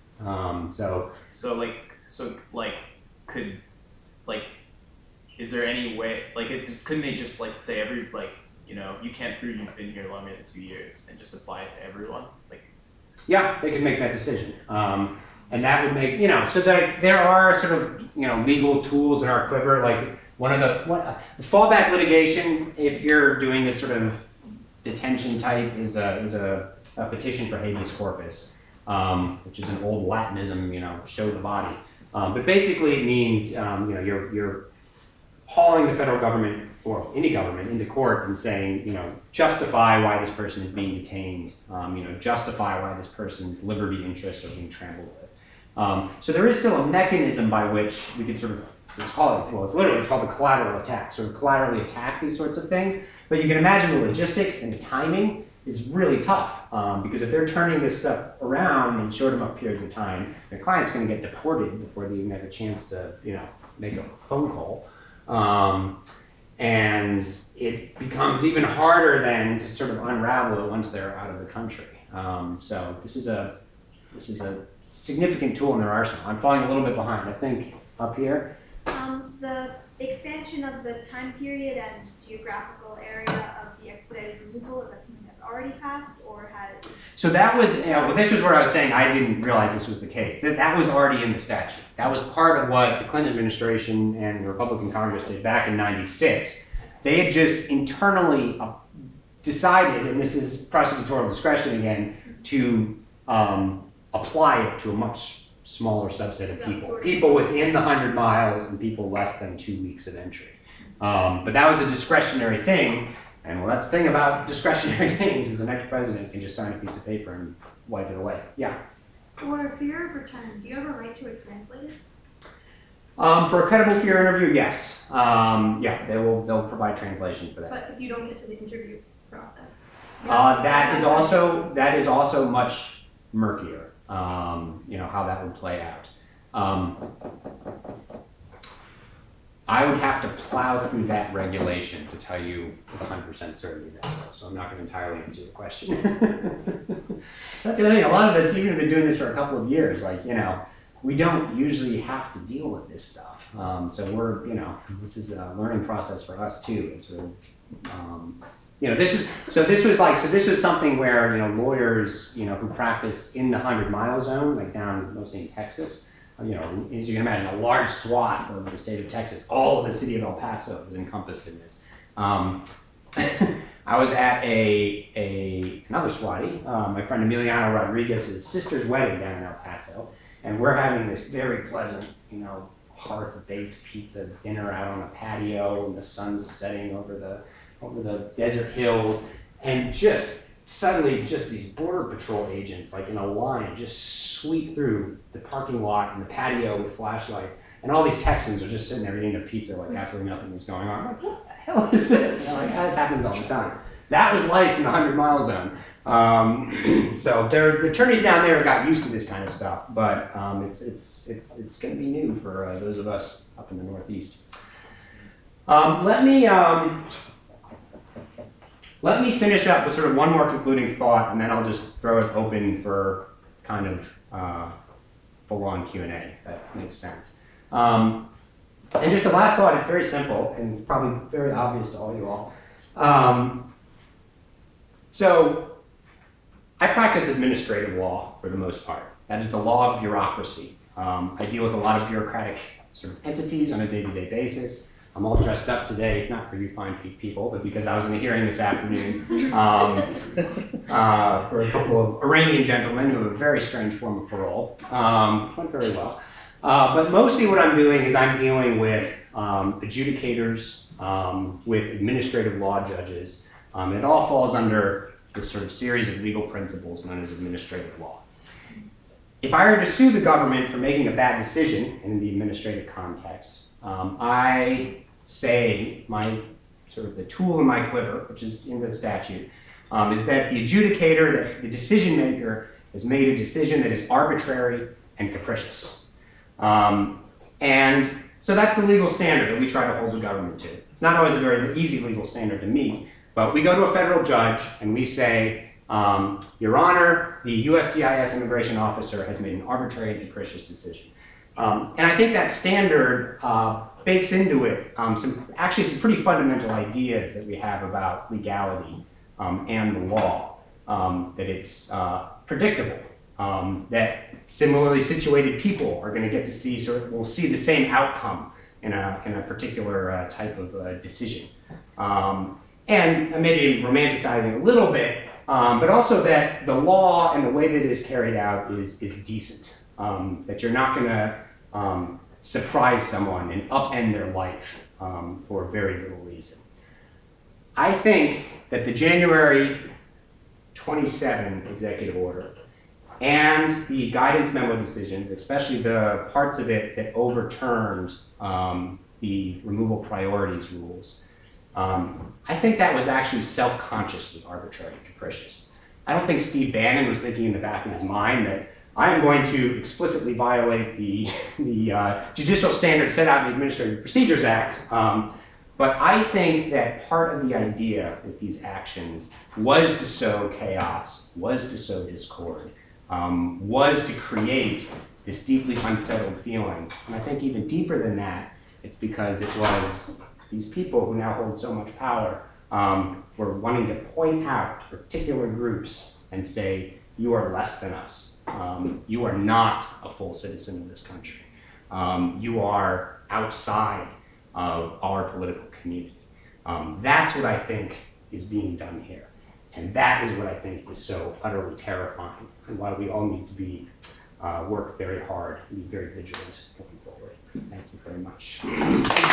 G: Is there any way, couldn't they just say you can't prove you've been here longer than 2 years and just apply it to everyone?
B: Yeah, they could make that decision. And that would make, so there are sort of, legal tools in our quiver, one of the fallback litigation, if you're doing this sort of detention type, is a petition for habeas corpus, which is an old Latinism, show the body. But basically it means, you're hauling the federal government or any government into court and saying, justify why this person is being detained, justify why this person's liberty interests are being trampled with. So there is still a mechanism by which we could sort of, it's called the collateral attack, sort of collaterally attack these sorts of things. But you can imagine the logistics and the timing is really tough because if they're turning this stuff around in short enough periods of time, their client's going to get deported before they even have a chance to, make a phone call. And it becomes even harder then to sort of unravel it once they're out of the country. So this is a significant tool in their arsenal. I'm falling a little bit behind. I think up here.
F: The expansion of the time period and geographical area of the expedited removal, is that something that's already passed or has?
B: So that was, this was where I was saying I didn't realize this was the case. That was already in the statute. That was part of what the Clinton administration and the Republican Congress did back in '96. They had just internally decided, and this is prosecutorial discretion again, to apply it to a much smaller subset of people. People within the 100 miles and people less than 2 weeks of entry. But that was a discretionary thing. And that's the thing about discretionary things is the next president can just sign a piece of paper and wipe it away. Yeah.
F: For fear of return, do you have a right to a translator?
B: For a credible fear interview, yes. They'll provide translation for that.
F: But if you don't get to the interview process?
B: That is also much murkier. How that would play out. I would have to plow through that regulation to tell you with 100% certainty that, so I'm not going to entirely answer your question. That's the other thing, a lot of us, even have been doing this for a couple of years, we don't usually have to deal with this stuff. So we're, this is a learning process for us too, as this was something where, lawyers, who practice in the 100-mile zone, down mostly in Texas, as you can imagine, a large swath of the state of Texas, all of the city of El Paso is encompassed in this. I was at another Swati, my friend Emiliano Rodriguez's sister's wedding down in El Paso, and we're having this very pleasant, hearth-baked pizza dinner out on a patio, and the sun's setting over the desert hills, and just suddenly these border patrol agents in a line just sweep through the parking lot and the patio with flashlights, and all these Texans are just sitting there eating their pizza absolutely nothing is going on. I'm like, what the hell is this? This happens all the time. That was life in the 100-mile zone. So the attorneys down there got used to this kind of stuff, but it's going to be new for those of us up in the Northeast. Let me finish up with sort of one more concluding thought, and then I'll just throw it open for kind of full-on Q&A, if that makes sense. And just the last thought, it's very simple, and it's probably very obvious to all you all. So I practice administrative law for the most part. That is the law of bureaucracy. I deal with a lot of bureaucratic sort of entities on a day-to-day basis. I'm all dressed up today, not for you fine people, but because I was in a hearing this afternoon for a couple of Iranian gentlemen who have a very strange form of parole, which went very well. But mostly what I'm doing is I'm dealing with adjudicators, with administrative law judges. It all falls under this sort of series of legal principles known as administrative law. If I were to sue the government for making a bad decision in the administrative context, I say the tool in my quiver, which is in the statute, is that the adjudicator, the decision maker, has made a decision that is arbitrary and capricious. And so that's the legal standard that we try to hold the government to. It's not always a very easy legal standard to meet, but we go to a federal judge and we say, Your Honor, the USCIS immigration officer has made an arbitrary and capricious decision. And I think that standard bakes into it some pretty fundamental ideas that we have about legality and the law. That it's predictable, that similarly situated people are going to get to see, will see the same outcome in a particular type of decision. And maybe romanticizing a little bit, but also that the law and the way that it is carried out is decent. That you're not going to surprise someone and upend their life for very little reason. I think that the January 27 executive order and the guidance memo decisions, especially the parts of it that overturned the removal priorities rules, I think that was actually self-consciously arbitrary and capricious. I don't think Steve Bannon was thinking in the back of his mind that I am going to explicitly violate the judicial standards set out in the Administrative Procedures Act. But I think that part of the idea with these actions was to sow chaos, was to sow discord, was to create this deeply unsettled feeling. And I think even deeper than that, it's because it was these people who now hold so much power were wanting to point out particular groups and say, you are less than us. You are not a full citizen of this country. You are outside of our political community. That's what I think is being done here. And that is what I think is so utterly terrifying and why we all need to work very hard and be very vigilant going forward. Thank you very much.